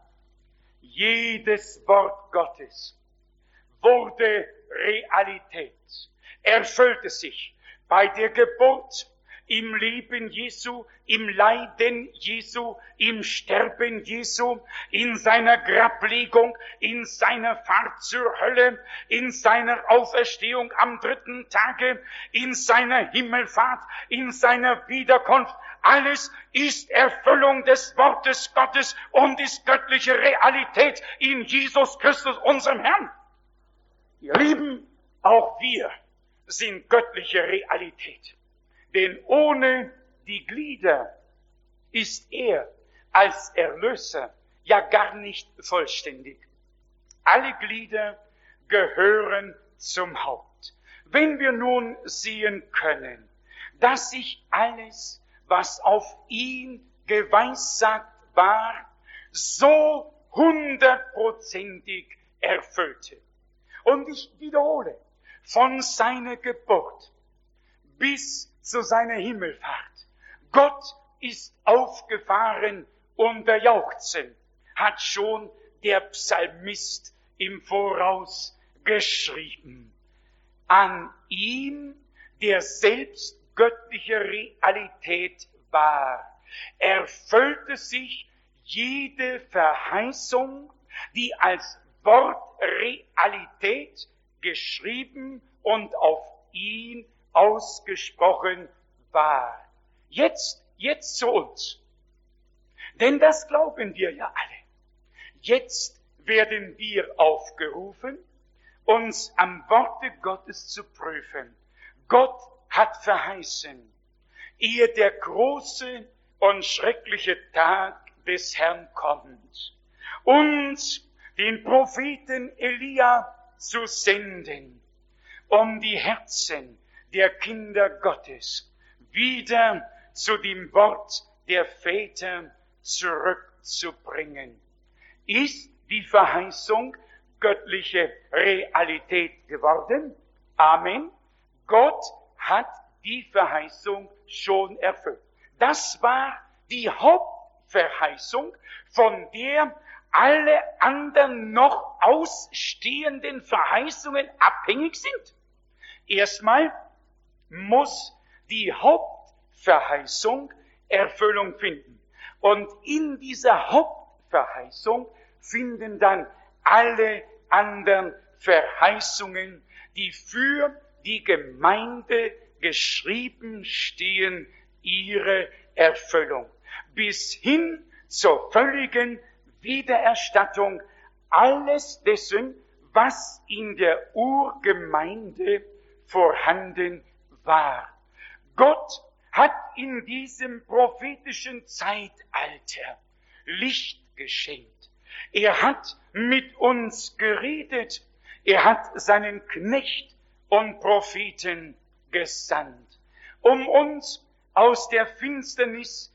[SPEAKER 1] Jedes Wort Gottes wurde Realität, erfüllte sich bei der Geburt, im Leben Jesu, im Leiden Jesu, im Sterben Jesu, in seiner Grablegung, in seiner Fahrt zur Hölle, in seiner Auferstehung am dritten Tage, in seiner Himmelfahrt, in seiner Wiederkunft. Alles ist Erfüllung des Wortes Gottes und ist göttliche Realität in Jesus Christus, unserem Herrn. Ihr Lieben, auch wir sind göttliche Realität. Denn ohne die Glieder ist er als Erlöser ja gar nicht vollständig. Alle Glieder gehören zum Haupt. Wenn wir nun sehen können, dass sich alles, was auf ihn geweissagt war, so hundertprozentig erfüllte. Und ich wiederhole, von seiner Geburt bis zu seiner Himmelfahrt. Gott ist aufgefahren unter Jauchzen, hat schon der Psalmist im Voraus geschrieben. An ihm, der selbst göttliche Realität war, erfüllte sich jede Verheißung, die als Wortrealität geschrieben und auf ihn ausgesprochen war. Jetzt, jetzt zu uns. Denn das glauben wir ja alle. Jetzt werden wir aufgerufen, uns am Worte Gottes zu prüfen. Gott hat verheißen, ehe der große und schreckliche Tag des Herrn kommt, uns den Propheten Elia zu senden, um die Herzen der Kinder Gottes wieder zu dem Wort der Väter zurückzubringen. Ist die Verheißung göttliche Realität geworden? Amen. Gott hat die Verheißung schon erfüllt. Das war die Hauptverheißung, von der alle anderen noch ausstehenden Verheißungen abhängig sind. Erstmal muss die Hauptverheißung Erfüllung finden. Und in dieser Hauptverheißung finden dann alle anderen Verheißungen, die für die Gemeinde geschrieben stehen, ihre Erfüllung. Bis hin zur völligen Wiedererstattung alles dessen, was in der Urgemeinde vorhanden war. Gott hat in diesem prophetischen Zeitalter Licht geschenkt. Er hat mit uns geredet. Er hat seinen Knecht und Propheten gesandt, um uns aus der Finsternis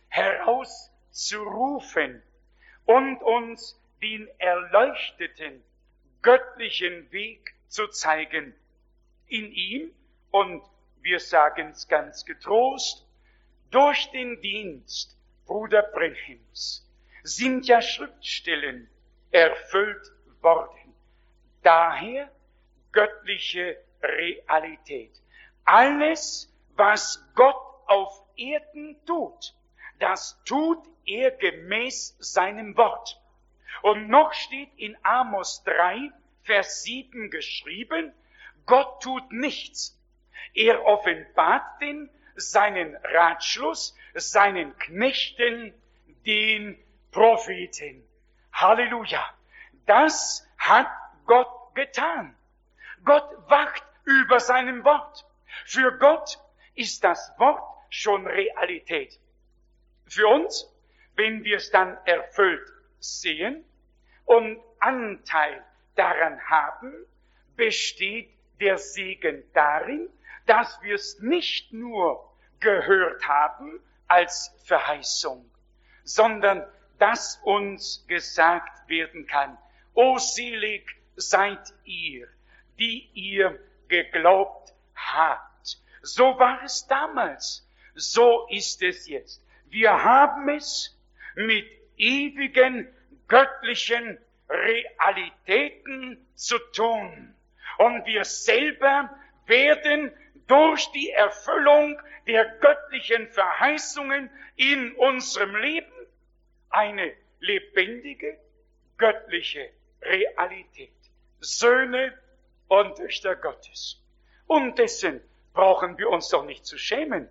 [SPEAKER 1] herauszurufen und uns den erleuchteten göttlichen Weg zu zeigen. In ihm, und wir sagen es ganz getrost, durch den Dienst Bruder Brenhims sind ja Schriftstellen erfüllt worden. Daher göttliche Realität. Alles, was Gott auf Erden tut, das tut er gemäß seinem Wort. Und noch steht in Amos drei, Vers sieben geschrieben, Gott tut nichts. Er offenbart den seinen Ratschluss, seinen Knechten, den Propheten. Halleluja. Das hat Gott getan. Gott wacht über seinem Wort. Für Gott ist das Wort schon Realität. Für uns, wenn wir es dann erfüllt sehen und Anteil daran haben, besteht der Segen darin, dass wir es nicht nur gehört haben als Verheißung, sondern dass uns gesagt werden kann, o selig seid ihr, die ihr geglaubt habt. So war es damals, so ist es jetzt. Wir haben es mit ewigen göttlichen Realitäten zu tun. Und wir selber werden durch die Erfüllung der göttlichen Verheißungen in unserem Leben eine lebendige, göttliche Realität. Söhne und Töchter Gottes. Und dessen brauchen wir uns doch nicht zu schämen.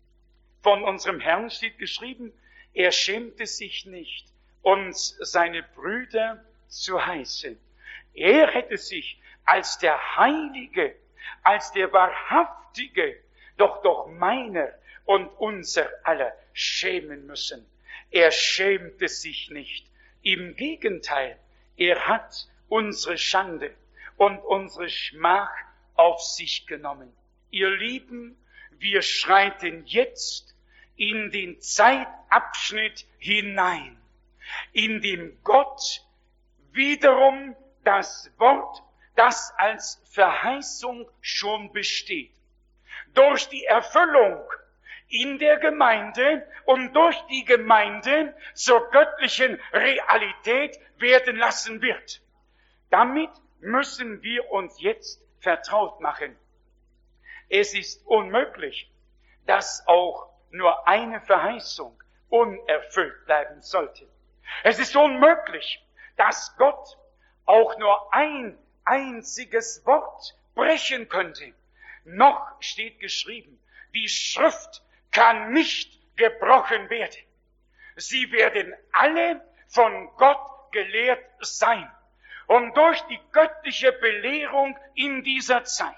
[SPEAKER 1] Von unserem Herrn steht geschrieben, er schämte sich nicht, uns seine Brüder zu heißen. Er hätte sich als der Heilige, als der Wahrhaftige, doch doch meiner und unser aller schämen müssen. Er schämte sich nicht. Im Gegenteil, er hat unsere Schande und unsere Schmach auf sich genommen. Ihr Lieben, wir schreiten jetzt in den Zeitabschnitt hinein, in dem Gott wiederum das Wort, das als Verheißung schon besteht, durch die Erfüllung in der Gemeinde und durch die Gemeinde zur göttlichen Realität werden lassen wird. Damit müssen wir uns jetzt vertraut machen. Es ist unmöglich, dass auch nur eine Verheißung unerfüllt bleiben sollte. Es ist unmöglich, dass Gott auch nur ein einziges Wort brechen könnte. Noch steht geschrieben, die Schrift kann nicht gebrochen werden. Sie werden alle von Gott gelehrt sein. Und durch die göttliche Belehrung in dieser Zeit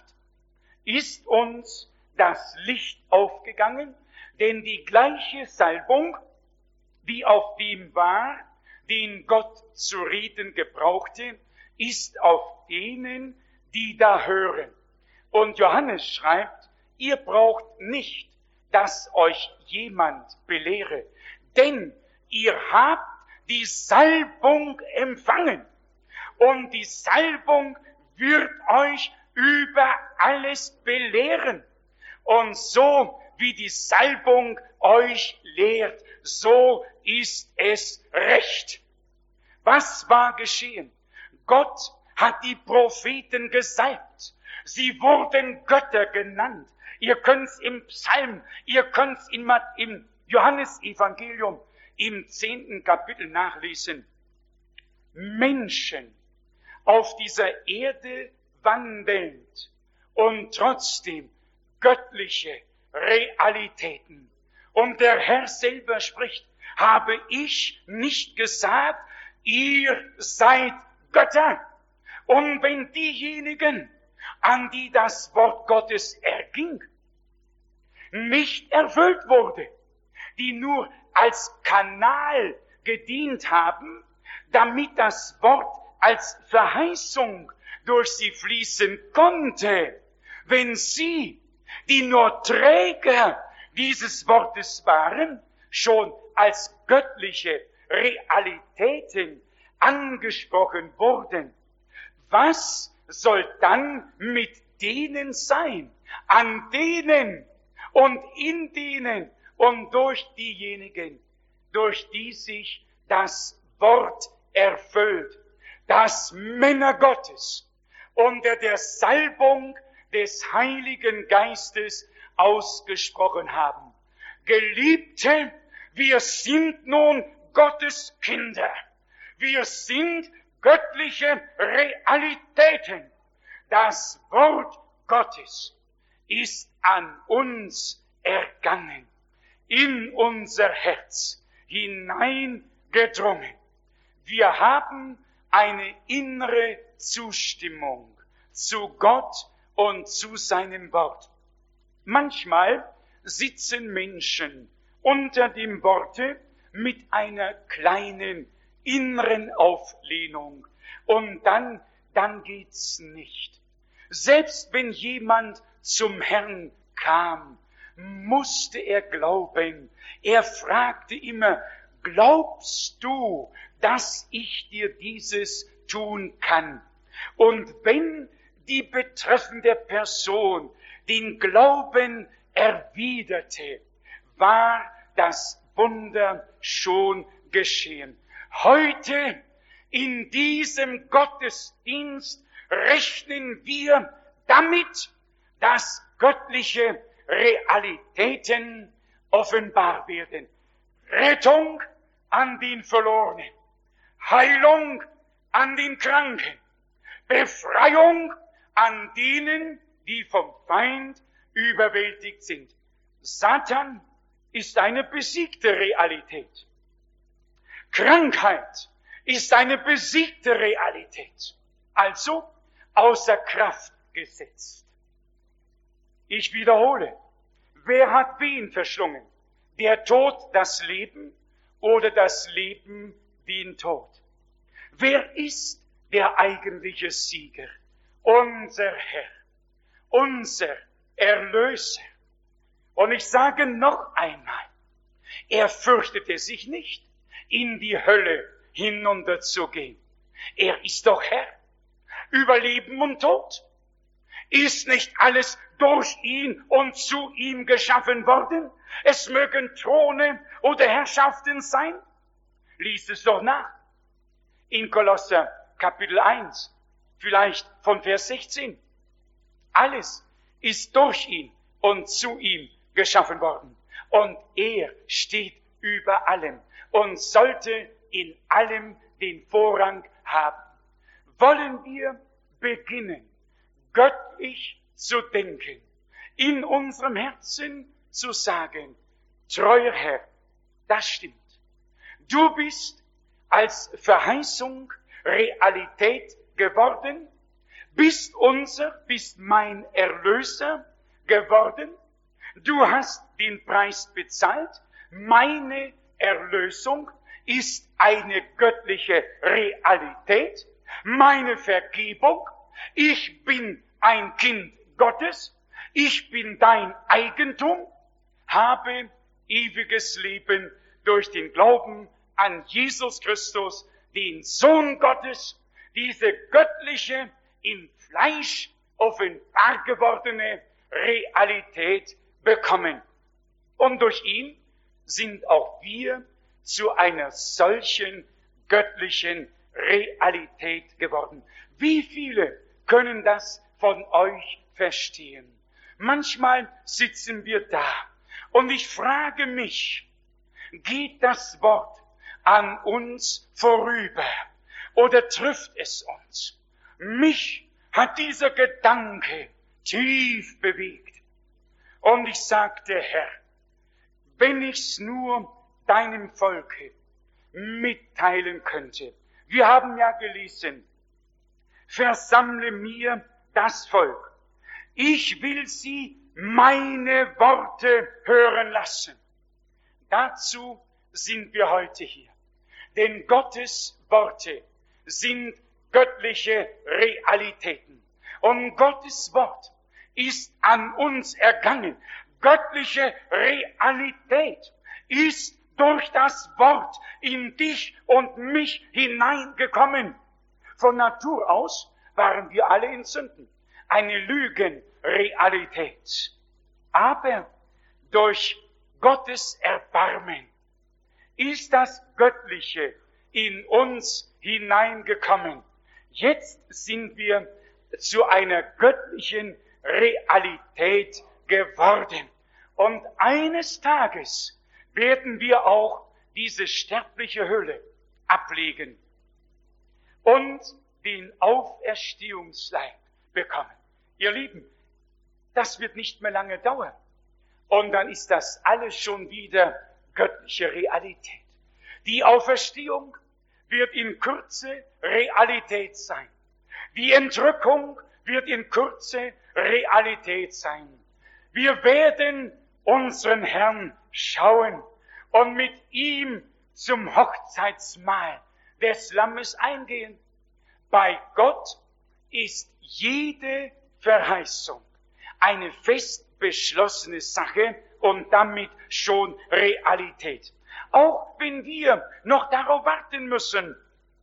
[SPEAKER 1] ist uns das Licht aufgegangen, denn die gleiche Salbung, die auf dem war, den Gott zu reden gebrauchte, ist auf denen, die da hören. Und Johannes schreibt, ihr braucht nicht, dass euch jemand belehre, denn ihr habt die Salbung empfangen. Und die Salbung wird euch über alles belehren. Und so wie die Salbung euch lehrt, so ist es recht. Was war geschehen? Gott hat die Propheten gesalbt. Sie wurden Götter genannt. Ihr könnt's im Psalm, ihr könnt's im Johannesevangelium im zehnten Kapitel nachlesen. Menschen auf dieser Erde wandelnd und trotzdem göttliche Realitäten. Und der Herr selber spricht, habe ich nicht gesagt, ihr seid Götter. Und wenn diejenigen, an die das Wort Gottes erging, nicht erfüllt wurde, die nur als Kanal gedient haben, damit das Wort als Verheißung durch sie fließen konnte, wenn sie, die nur Träger dieses Wortes waren, schon als göttliche Realitäten angesprochen wurden. Was soll dann mit denen sein, an denen und in denen und durch diejenigen, durch die sich das Wort erfüllt dass Männer Gottes unter der Salbung des Heiligen Geistes ausgesprochen haben: Geliebte, wir sind nun Gottes Kinder. Wir sind göttliche Realitäten. Das Wort Gottes ist an uns ergangen, in unser Herz hineingedrungen. Wir haben eine innere Zustimmung zu Gott und zu seinem Wort. Manchmal sitzen Menschen unter dem Worte mit einer kleinen inneren Auflehnung und dann, dann geht's nicht. Selbst wenn jemand zum Herrn kam, musste er glauben. Er fragte immer: Glaubst du, dass ich dir dieses tun kann? Und wenn die betreffende Person den Glauben erwiderte, war das Wunder schon geschehen. Heute in diesem Gottesdienst rechnen wir damit, dass göttliche Realitäten offenbar werden. Rettung an den Verlorenen, Heilung an den Kranken, Befreiung an denen, die vom Feind überwältigt sind. Satan ist eine besiegte Realität. Krankheit ist eine besiegte Realität, also außer Kraft gesetzt. Ich wiederhole, wer hat wen verschlungen? Der Tod das Leben oder das Leben den Tod? Wer ist der eigentliche Sieger? Unser Herr, unser Erlöser. Und ich sage noch einmal, er fürchtete sich nicht, in die Hölle hinunterzugehen. Er ist doch Herr über Leben und Tod. Ist nicht alles durch ihn und zu ihm geschaffen worden? Es mögen Throne oder Herrschaften sein. Lies es doch nach. In Kolosser Kapitel eins, vielleicht von Vers sechzehn. Alles ist durch ihn und zu ihm geschaffen worden. Und er steht über allem und sollte in allem den Vorrang haben. Wollen wir beginnen, göttlich zu denken, in unserem Herzen zu sagen: Treuer Herr, das stimmt. Du bist als Verheißung Realität geworden, bist unser, bist mein Erlöser geworden. Du hast den Preis bezahlt. Meine Erlösung ist eine göttliche Realität. Meine Vergebung. Ich bin ein Kind Gottes. Ich bin dein Eigentum. Habe ewiges Leben durch den Glauben an Jesus Christus, den Sohn Gottes, diese göttliche, in Fleisch offenbar gewordene Realität bekommen. Und durch ihn sind auch wir zu einer solchen göttlichen Realität geworden. Wie viele können das von euch verstehen? Manchmal sitzen wir da und ich frage mich, geht das Wort an uns vorüber oder trifft es uns? Mich hat dieser Gedanke tief bewegt. Und ich sagte: Herr, wenn ich's nur deinem Volke mitteilen könnte. Wir haben ja gelesen, versammle mir das Volk. Ich will sie meine Worte hören lassen. Dazu sind wir heute hier. Denn Gottes Worte sind göttliche Realitäten. Und Gottes Wort ist an uns ergangen. Göttliche Realität ist durch das Wort in dich und mich hineingekommen. Von Natur aus waren wir alle in Sünden. Eine Lügenrealität. Aber durch Gottes Erbarmen ist das Göttliche in uns hineingekommen. Jetzt sind wir zu einer göttlichen Realität geworden. Und eines Tages werden wir auch diese sterbliche Hülle ablegen und den Auferstehungsleib bekommen. Ihr Lieben, das wird nicht mehr lange dauern. Und dann ist das alles schon wieder göttliche Realität. Die Auferstehung wird in Kürze Realität sein. Die Entrückung wird in Kürze Realität sein. Wir werden unseren Herrn schauen und mit ihm zum Hochzeitsmahl des Lammes eingehen. Bei Gott ist jede Verheißung eine fest beschlossene Sache und damit schon Realität. Auch wenn wir noch darauf warten müssen,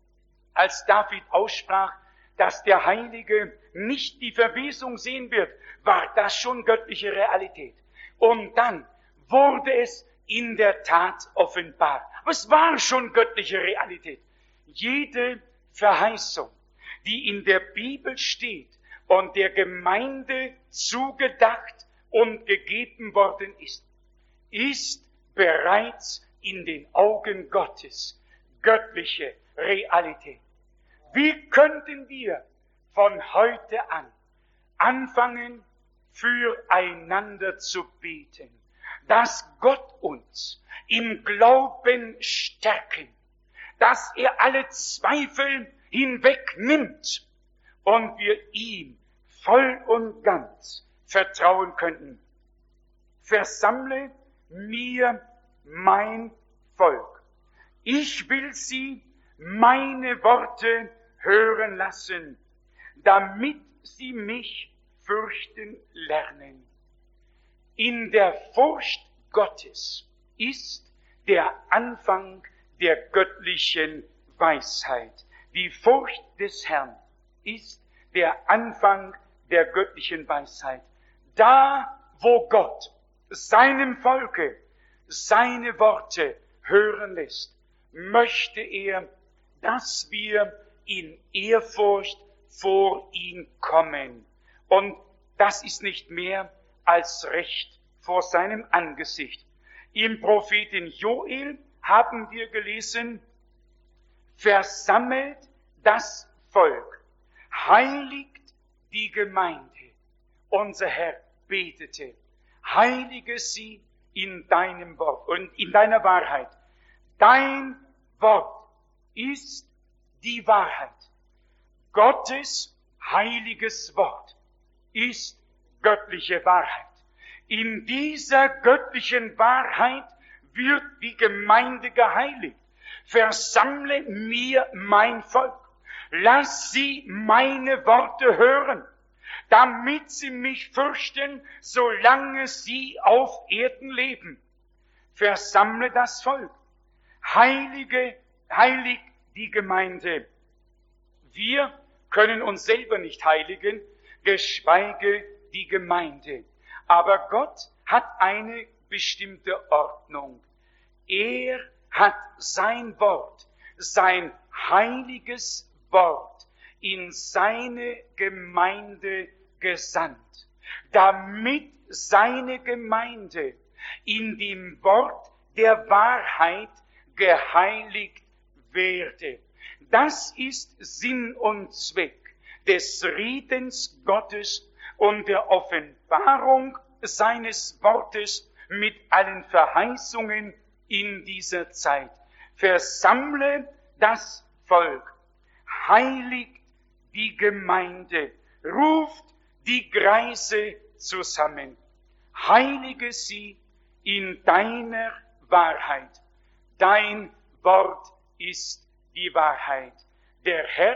[SPEAKER 1] als David aussprach, dass der Heilige nicht die Verwesung sehen wird, war das schon göttliche Realität. Und dann wurde es in der Tat offenbar. Aber es war schon göttliche Realität. Jede Verheißung, die in der Bibel steht und der Gemeinde zugedacht und gegeben worden ist, ist bereits in den Augen Gottes göttliche Realität. Wie könnten wir von heute an anfangen, füreinander zu beten, dass Gott uns im Glauben stärken, dass er alle Zweifel hinwegnimmt und wir ihm voll und ganz vertrauen könnten. Versammle mir mein Volk. Ich will sie meine Worte hören lassen, damit sie mich fürchten lernen. In der Furcht Gottes ist der Anfang der göttlichen Weisheit. Die Furcht des Herrn ist der Anfang der göttlichen Weisheit. Da, wo Gott seinem Volke seine Worte hören lässt, möchte er, dass wir in Ehrfurcht vor ihn kommen. Und das ist nicht mehr als Recht vor seinem Angesicht. Im Propheten Joel haben wir gelesen, versammelt das Volk, heiligt die Gemeinde. Unser Herr betete, heilige sie in deinem Wort und in deiner Wahrheit. Dein Wort ist die Wahrheit. Gottes heiliges Wort ist göttliche Wahrheit. In dieser göttlichen Wahrheit wird die Gemeinde geheiligt. Versammle mir mein Volk. Lass sie meine Worte hören, damit sie mich fürchten, solange sie auf Erden leben. Versammle das Volk. Heilige, heilig die Gemeinde. Wir können uns selber nicht heiligen, geschweige die Gemeinde. Aber Gott hat eine bestimmte Ordnung. Er hat sein Wort, sein heiliges Wort in seine Gemeinde gesandt, damit seine Gemeinde in dem Wort der Wahrheit geheiligt werde. Das ist Sinn und Zweck des Redens Gottes und der Offenbarung seines Wortes mit allen Verheißungen in dieser Zeit. Versammle das Volk, heiligt die Gemeinde, ruft die Greise zusammen, heilige sie in deiner Wahrheit. Dein Wort ist die Wahrheit. Der Herr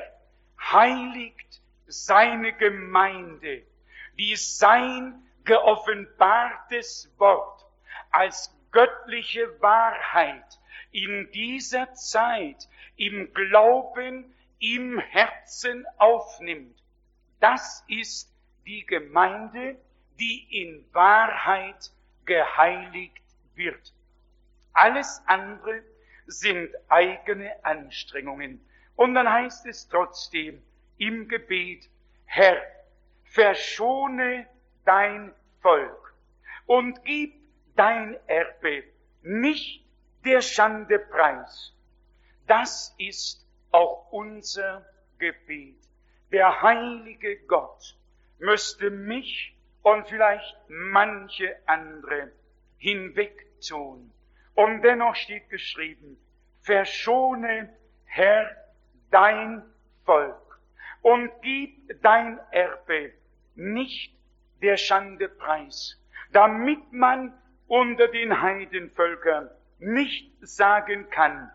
[SPEAKER 1] heiligt seine Gemeinde, die sein geoffenbartes Wort als göttliche Wahrheit in dieser Zeit im Glauben, im Herzen aufnimmt. Das ist die Gemeinde, die in Wahrheit geheiligt wird. Alles andere sind eigene Anstrengungen. Und dann heißt es trotzdem, im Gebet: Herr, verschone dein Volk und gib dein Erbe nicht der Schande preis. Das ist auch unser Gebet. Der heilige Gott müsste mich und vielleicht manche andere hinwegtun. Und dennoch steht geschrieben: Verschone, Herr, dein Volk und gib dein Erbe nicht der Schande preis, damit man unter den Heidenvölkern nicht sagen kann: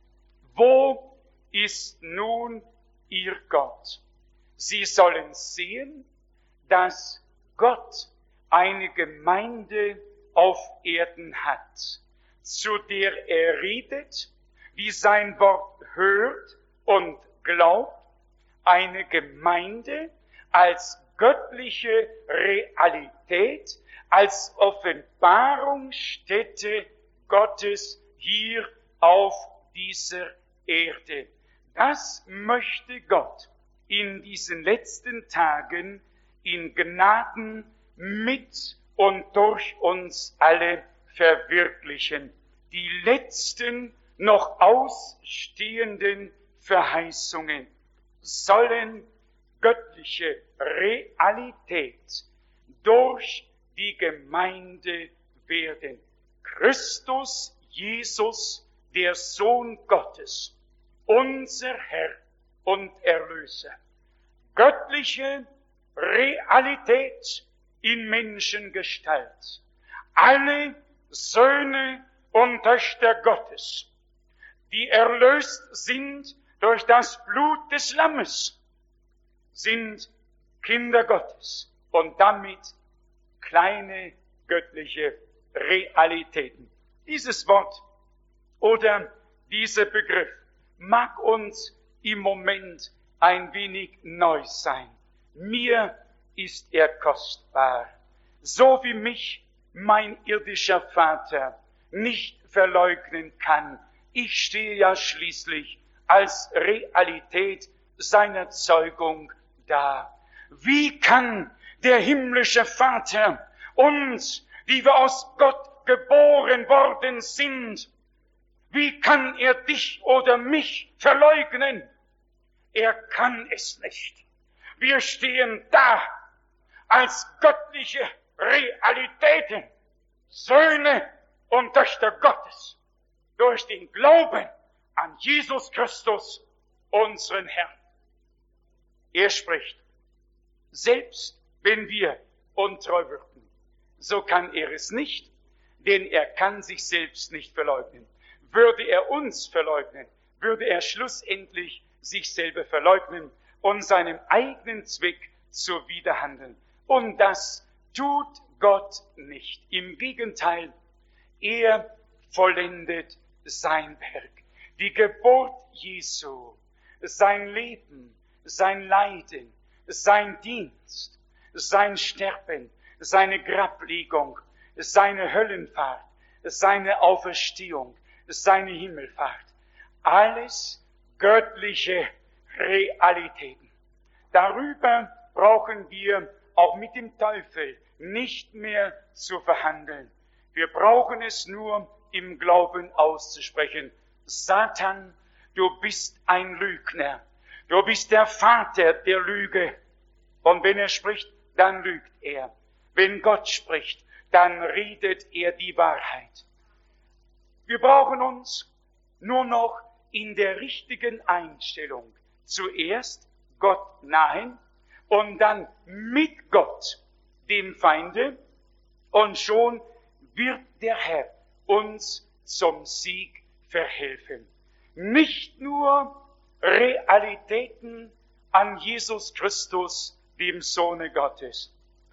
[SPEAKER 1] Wo ist nun ihr Gott? Sie sollen sehen, dass Gott eine Gemeinde auf Erden hat, zu der er redet, die sein Wort hört und glaubt, eine Gemeinde als göttliche Realität, als Offenbarungsstätte Gottes hier auf dieser Erde. Das möchte Gott in diesen letzten Tagen in Gnaden mit und durch uns alle verwirklichen. Die letzten noch ausstehenden Verheißungen sollen göttliche Realität durch die Gemeinde werden. Christus Jesus, der Sohn Gottes, unser Herr und Erlöser. Göttliche Realität in Menschengestalt. Alle Söhne und Töchter Gottes, die erlöst sind durch das Blut des Lammes, sind Kinder Gottes und damit kleine göttliche Realitäten. Dieses Wort oder dieser Begriff mag uns im Moment ein wenig neu sein. Mir ist er kostbar, so wie mich mein irdischer Vater nicht verleugnen kann. Ich stehe ja schließlich als Realität seiner Zeugung da. Wie kann der himmlische Vater uns, die wir aus Gott geboren worden sind, wie kann er dich oder mich verleugnen? Er kann es nicht. Wir stehen da als göttliche Realitäten, Söhne und Töchter Gottes, durch den Glauben an Jesus Christus, unseren Herrn. Er spricht: Selbst wenn wir untreu würden, so kann er es nicht, denn er kann sich selbst nicht verleugnen. Würde er uns verleugnen, würde er schlussendlich sich selber verleugnen und seinem eigenen Zweck zuwiderhandeln. Und das tut Gott nicht. Im Gegenteil, er vollendet sein Werk. Die Geburt Jesu, sein Leben, sein Leiden, sein Dienst, sein Sterben, seine Grablegung, seine Höllenfahrt, seine Auferstehung, seine Himmelfahrt. Alles göttliche Realitäten. Darüber brauchen wir auch mit dem Teufel nicht mehr zu verhandeln. Wir brauchen es nur im Glauben auszusprechen: Satan, du bist ein Lügner. Du bist der Vater der Lüge. Und wenn er spricht, dann lügt er. Wenn Gott spricht, dann redet er die Wahrheit. Wir brauchen uns nur noch in der richtigen Einstellung zuerst Gott nahen und dann mit Gott dem Feinde, und schon wird der Herr uns zum Sieg verhelfen. Nicht nur Realitäten an Jesus Christus, dem Sohne Gottes.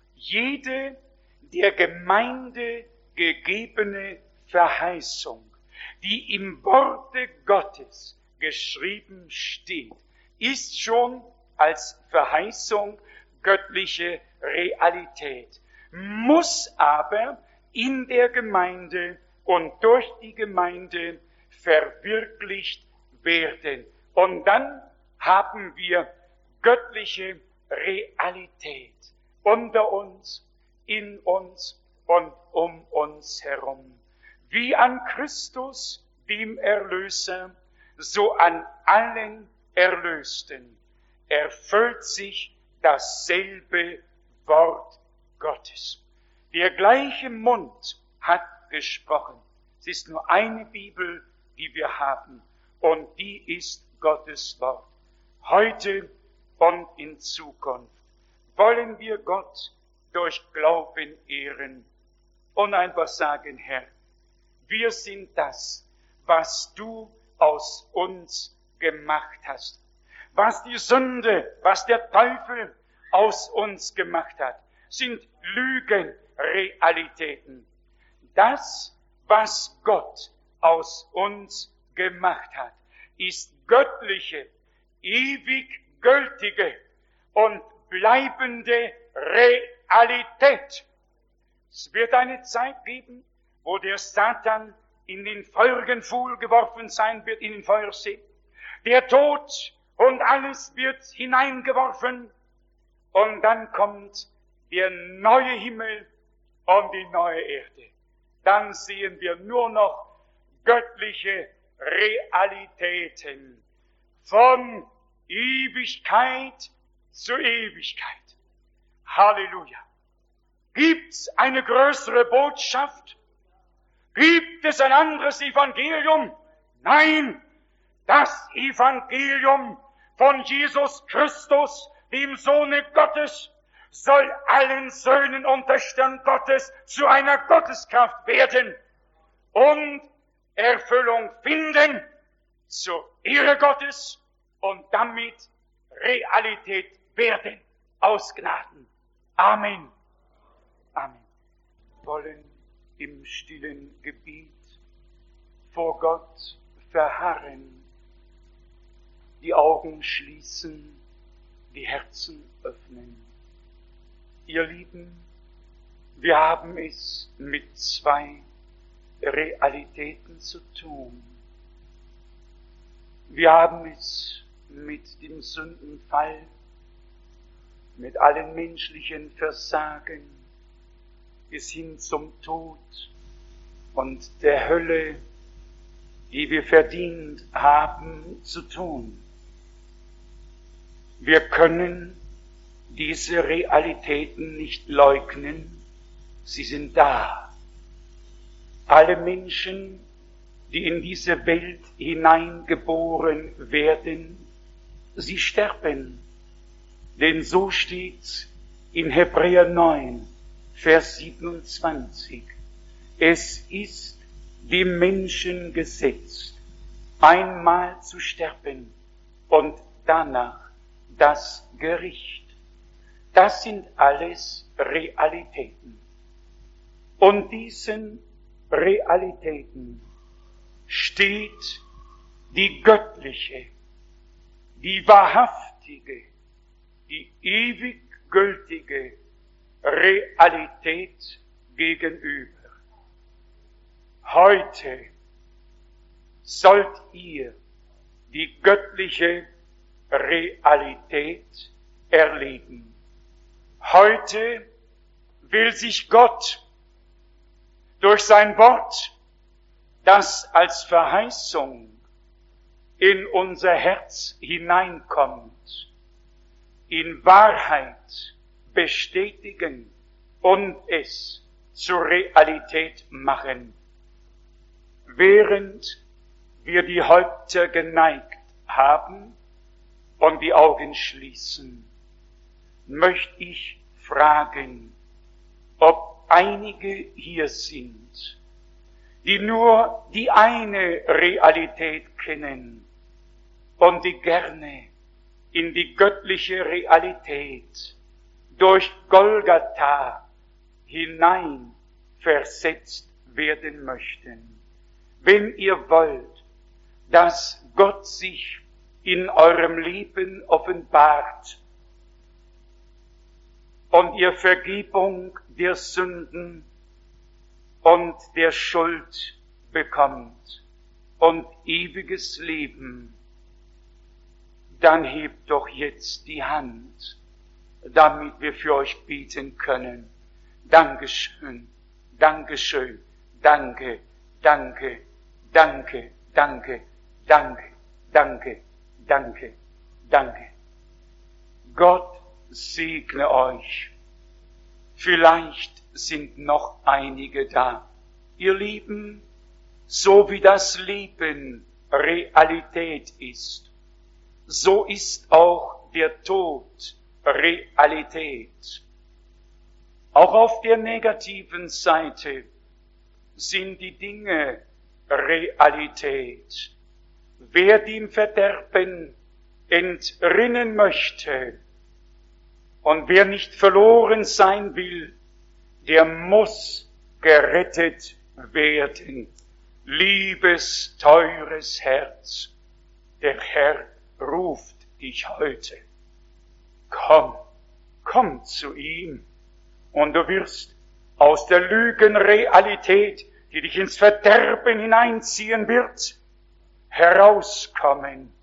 [SPEAKER 1] Jede der Gemeinde gegebene Verheißung, die im Worte Gottes geschrieben steht, ist schon als Verheißung göttliche Realität, muss aber in der Gemeinde und durch die Gemeinde verwirklicht werden. Und dann haben wir göttliche Realität unter uns, in uns und um uns herum. Wie an Christus, dem Erlöser, so an allen Erlösten erfüllt sich dasselbe Wort Gottes. Der gleiche Mund hat gesprochen. Es ist nur eine Bibel, die wir haben, und die ist Gottes Wort. Heute und in Zukunft wollen wir Gott durch Glauben ehren und einfach sagen, Herr, wir sind das, was du aus uns gemacht hast. Was die Sünde, was der Teufel aus uns gemacht hat, sind Lügenrealitäten. Das, was Gott aus uns gemacht hat, ist göttliche, ewig gültige und bleibende Realität. Es wird eine Zeit geben, wo der Satan in den feurigen Pfuhl geworfen sein wird, in den Feuersee. Der Tod und alles wird hineingeworfen. Und dann kommt der neue Himmel und die neue Erde. Dann sehen wir nur noch göttliche Realitäten von Ewigkeit zu Ewigkeit. Halleluja. Gibt's eine größere Botschaft? Gibt es ein anderes Evangelium? Nein, das Evangelium von Jesus Christus, dem Sohne Gottes, soll allen Söhnen und Töchtern Gottes zu einer Gotteskraft werden und Erfüllung finden zur Ehre Gottes und damit Realität werden aus Gnaden. Amen. Amen. Wir wollen im stillen Gebet vor Gott verharren, die Augen schließen, die Herzen öffnen. Ihr Lieben, wir haben es mit zwei Realitäten zu tun. Wir haben es mit dem Sündenfall, mit allen menschlichen Versagen bis hin zum Tod und der Hölle, die wir verdient haben, zu tun. Wir können diese Realitäten nicht leugnen, sie sind da. Alle Menschen, die in diese Welt hineingeboren werden, sie sterben. Denn so steht in Hebräer neun, Vers siebenundzwanzig. Es ist dem Menschen gesetzt, einmal zu sterben und danach das Gericht. Das sind alles Realitäten. Und diesen Realitäten steht die göttliche, die wahrhaftige, die ewig gültige Realität gegenüber. Heute sollt ihr die göttliche Realität erleben. Heute will sich Gott durch sein Wort, das als Verheißung in unser Herz hineinkommt, in Wahrheit bestätigen und es zur Realität machen. Während wir die Häupter geneigt haben und die Augen schließen, möchte ich fragen, ob einige hier sind, die nur die eine Realität kennen und die gerne in die göttliche Realität durch Golgatha hinein versetzt werden möchten. Wenn ihr wollt, dass Gott sich in eurem Leben offenbart und ihr Vergebung der Sünden und der Schuld bekommt und ewiges Leben, dann hebt doch jetzt die Hand, damit wir für euch beten können. Dankeschön, Dankeschön, danke, danke, danke, danke, danke, danke, danke, danke. Gott segne euch. Vielleicht sind noch einige da. Ihr Lieben, so wie das Leben Realität ist, so ist auch der Tod Realität. Auch auf der negativen Seite sind die Dinge Realität. Wer dem Verderben entrinnen möchte und wer nicht verloren sein will, der muss gerettet werden. Liebes, teures Herz, der Herr ruft dich heute. Komm, komm zu ihm und du wirst aus der Lügenrealität, die dich ins Verderben hineinziehen wird, herauskommen.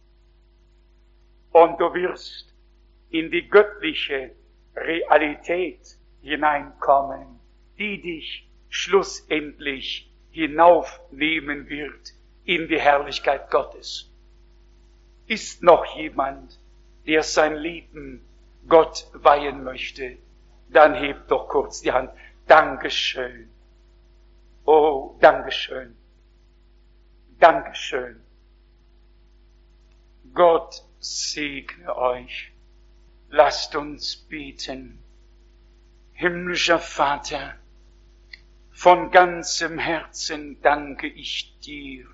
[SPEAKER 1] Und du wirst in die göttliche Realität hineinkommen, die dich schlussendlich hinaufnehmen wird in die Herrlichkeit Gottes. Ist noch jemand, der sein Leben Gott weihen möchte, dann hebt doch kurz die Hand. Dankeschön. Oh, Dankeschön. Dankeschön. Gott segne euch. Lasst uns beten. Himmlischer Vater, von ganzem Herzen danke ich dir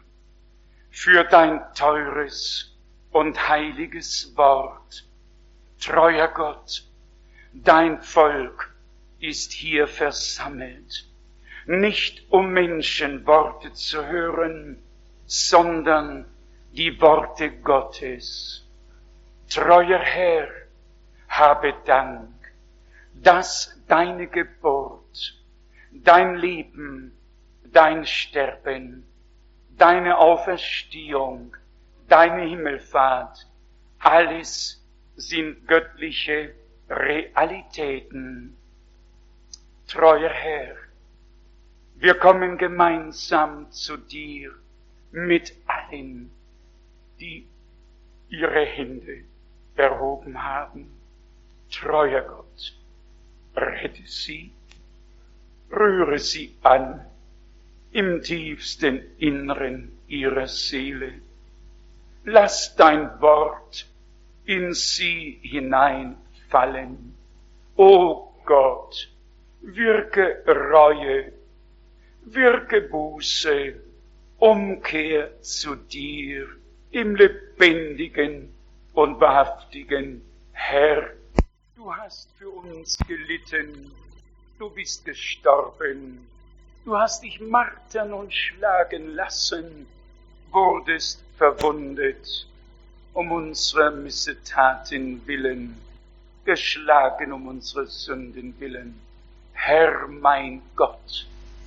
[SPEAKER 1] für dein teures und heiliges Wort. Treuer Gott, dein Volk ist hier versammelt, nicht um Menschenworte zu hören, sondern die Worte Gottes. Treuer Herr, habe Dank, dass deine Geburt, dein Leben, dein Sterben, deine Auferstehung, deine Himmelfahrt, alles sind göttliche Realitäten. Treuer Herr, wir kommen gemeinsam zu dir mit allen, die ihre Hände erhoben haben. Treuer Gott, rette sie, rühre sie an im tiefsten Inneren ihrer Seele. Lass dein Wort in sie hineinfallen. O Gott, wirke Reue, wirke Buße, Umkehr zu dir im lebendigen und wahrhaftigen Herr. Du hast für uns gelitten, du bist gestorben, du hast dich martern und schlagen lassen, wurdest verwundet, um unsere Missetaten willen, geschlagen um unsere Sünden willen. Herr mein Gott,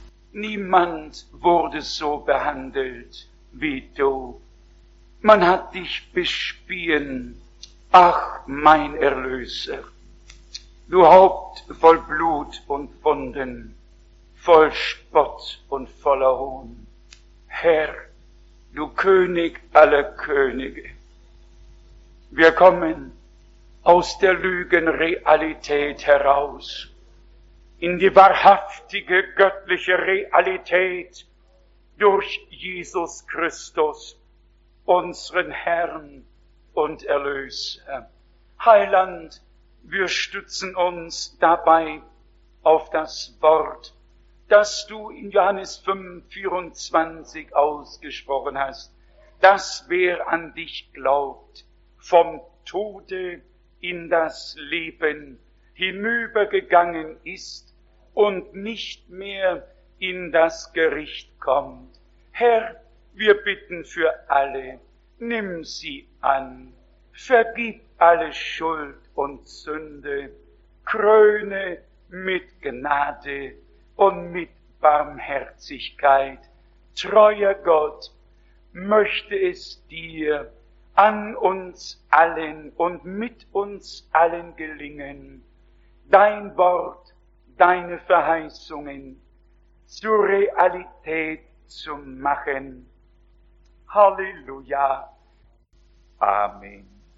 [SPEAKER 1] niemand wurde so behandelt wie du. Man hat dich bespieen, ach mein Erlöser, du Haupt voll Blut und Wunden, voll Spott und voller Hohn. Herr, du König aller Könige, wir kommen aus der Lügenrealität heraus in die wahrhaftige göttliche Realität durch Jesus Christus, unseren Herrn und Erlöser. Heiland, wir stützen uns dabei auf das Wort, das du in Johannes fünf, vierundzwanzig ausgesprochen hast, dass wer an dich glaubt, vom Tode in das Leben hinübergegangen ist und nicht mehr in das Gericht kommt. Herr, wir bitten für alle, nimm sie an, vergib alle Schuld und Sünde, kröne mit Gnade und mit Barmherzigkeit. Treuer Gott, möchte es dir an uns allen und mit uns allen gelingen, dein Wort, deine Verheißungen zur Realität zu machen. Halleluja. Amen.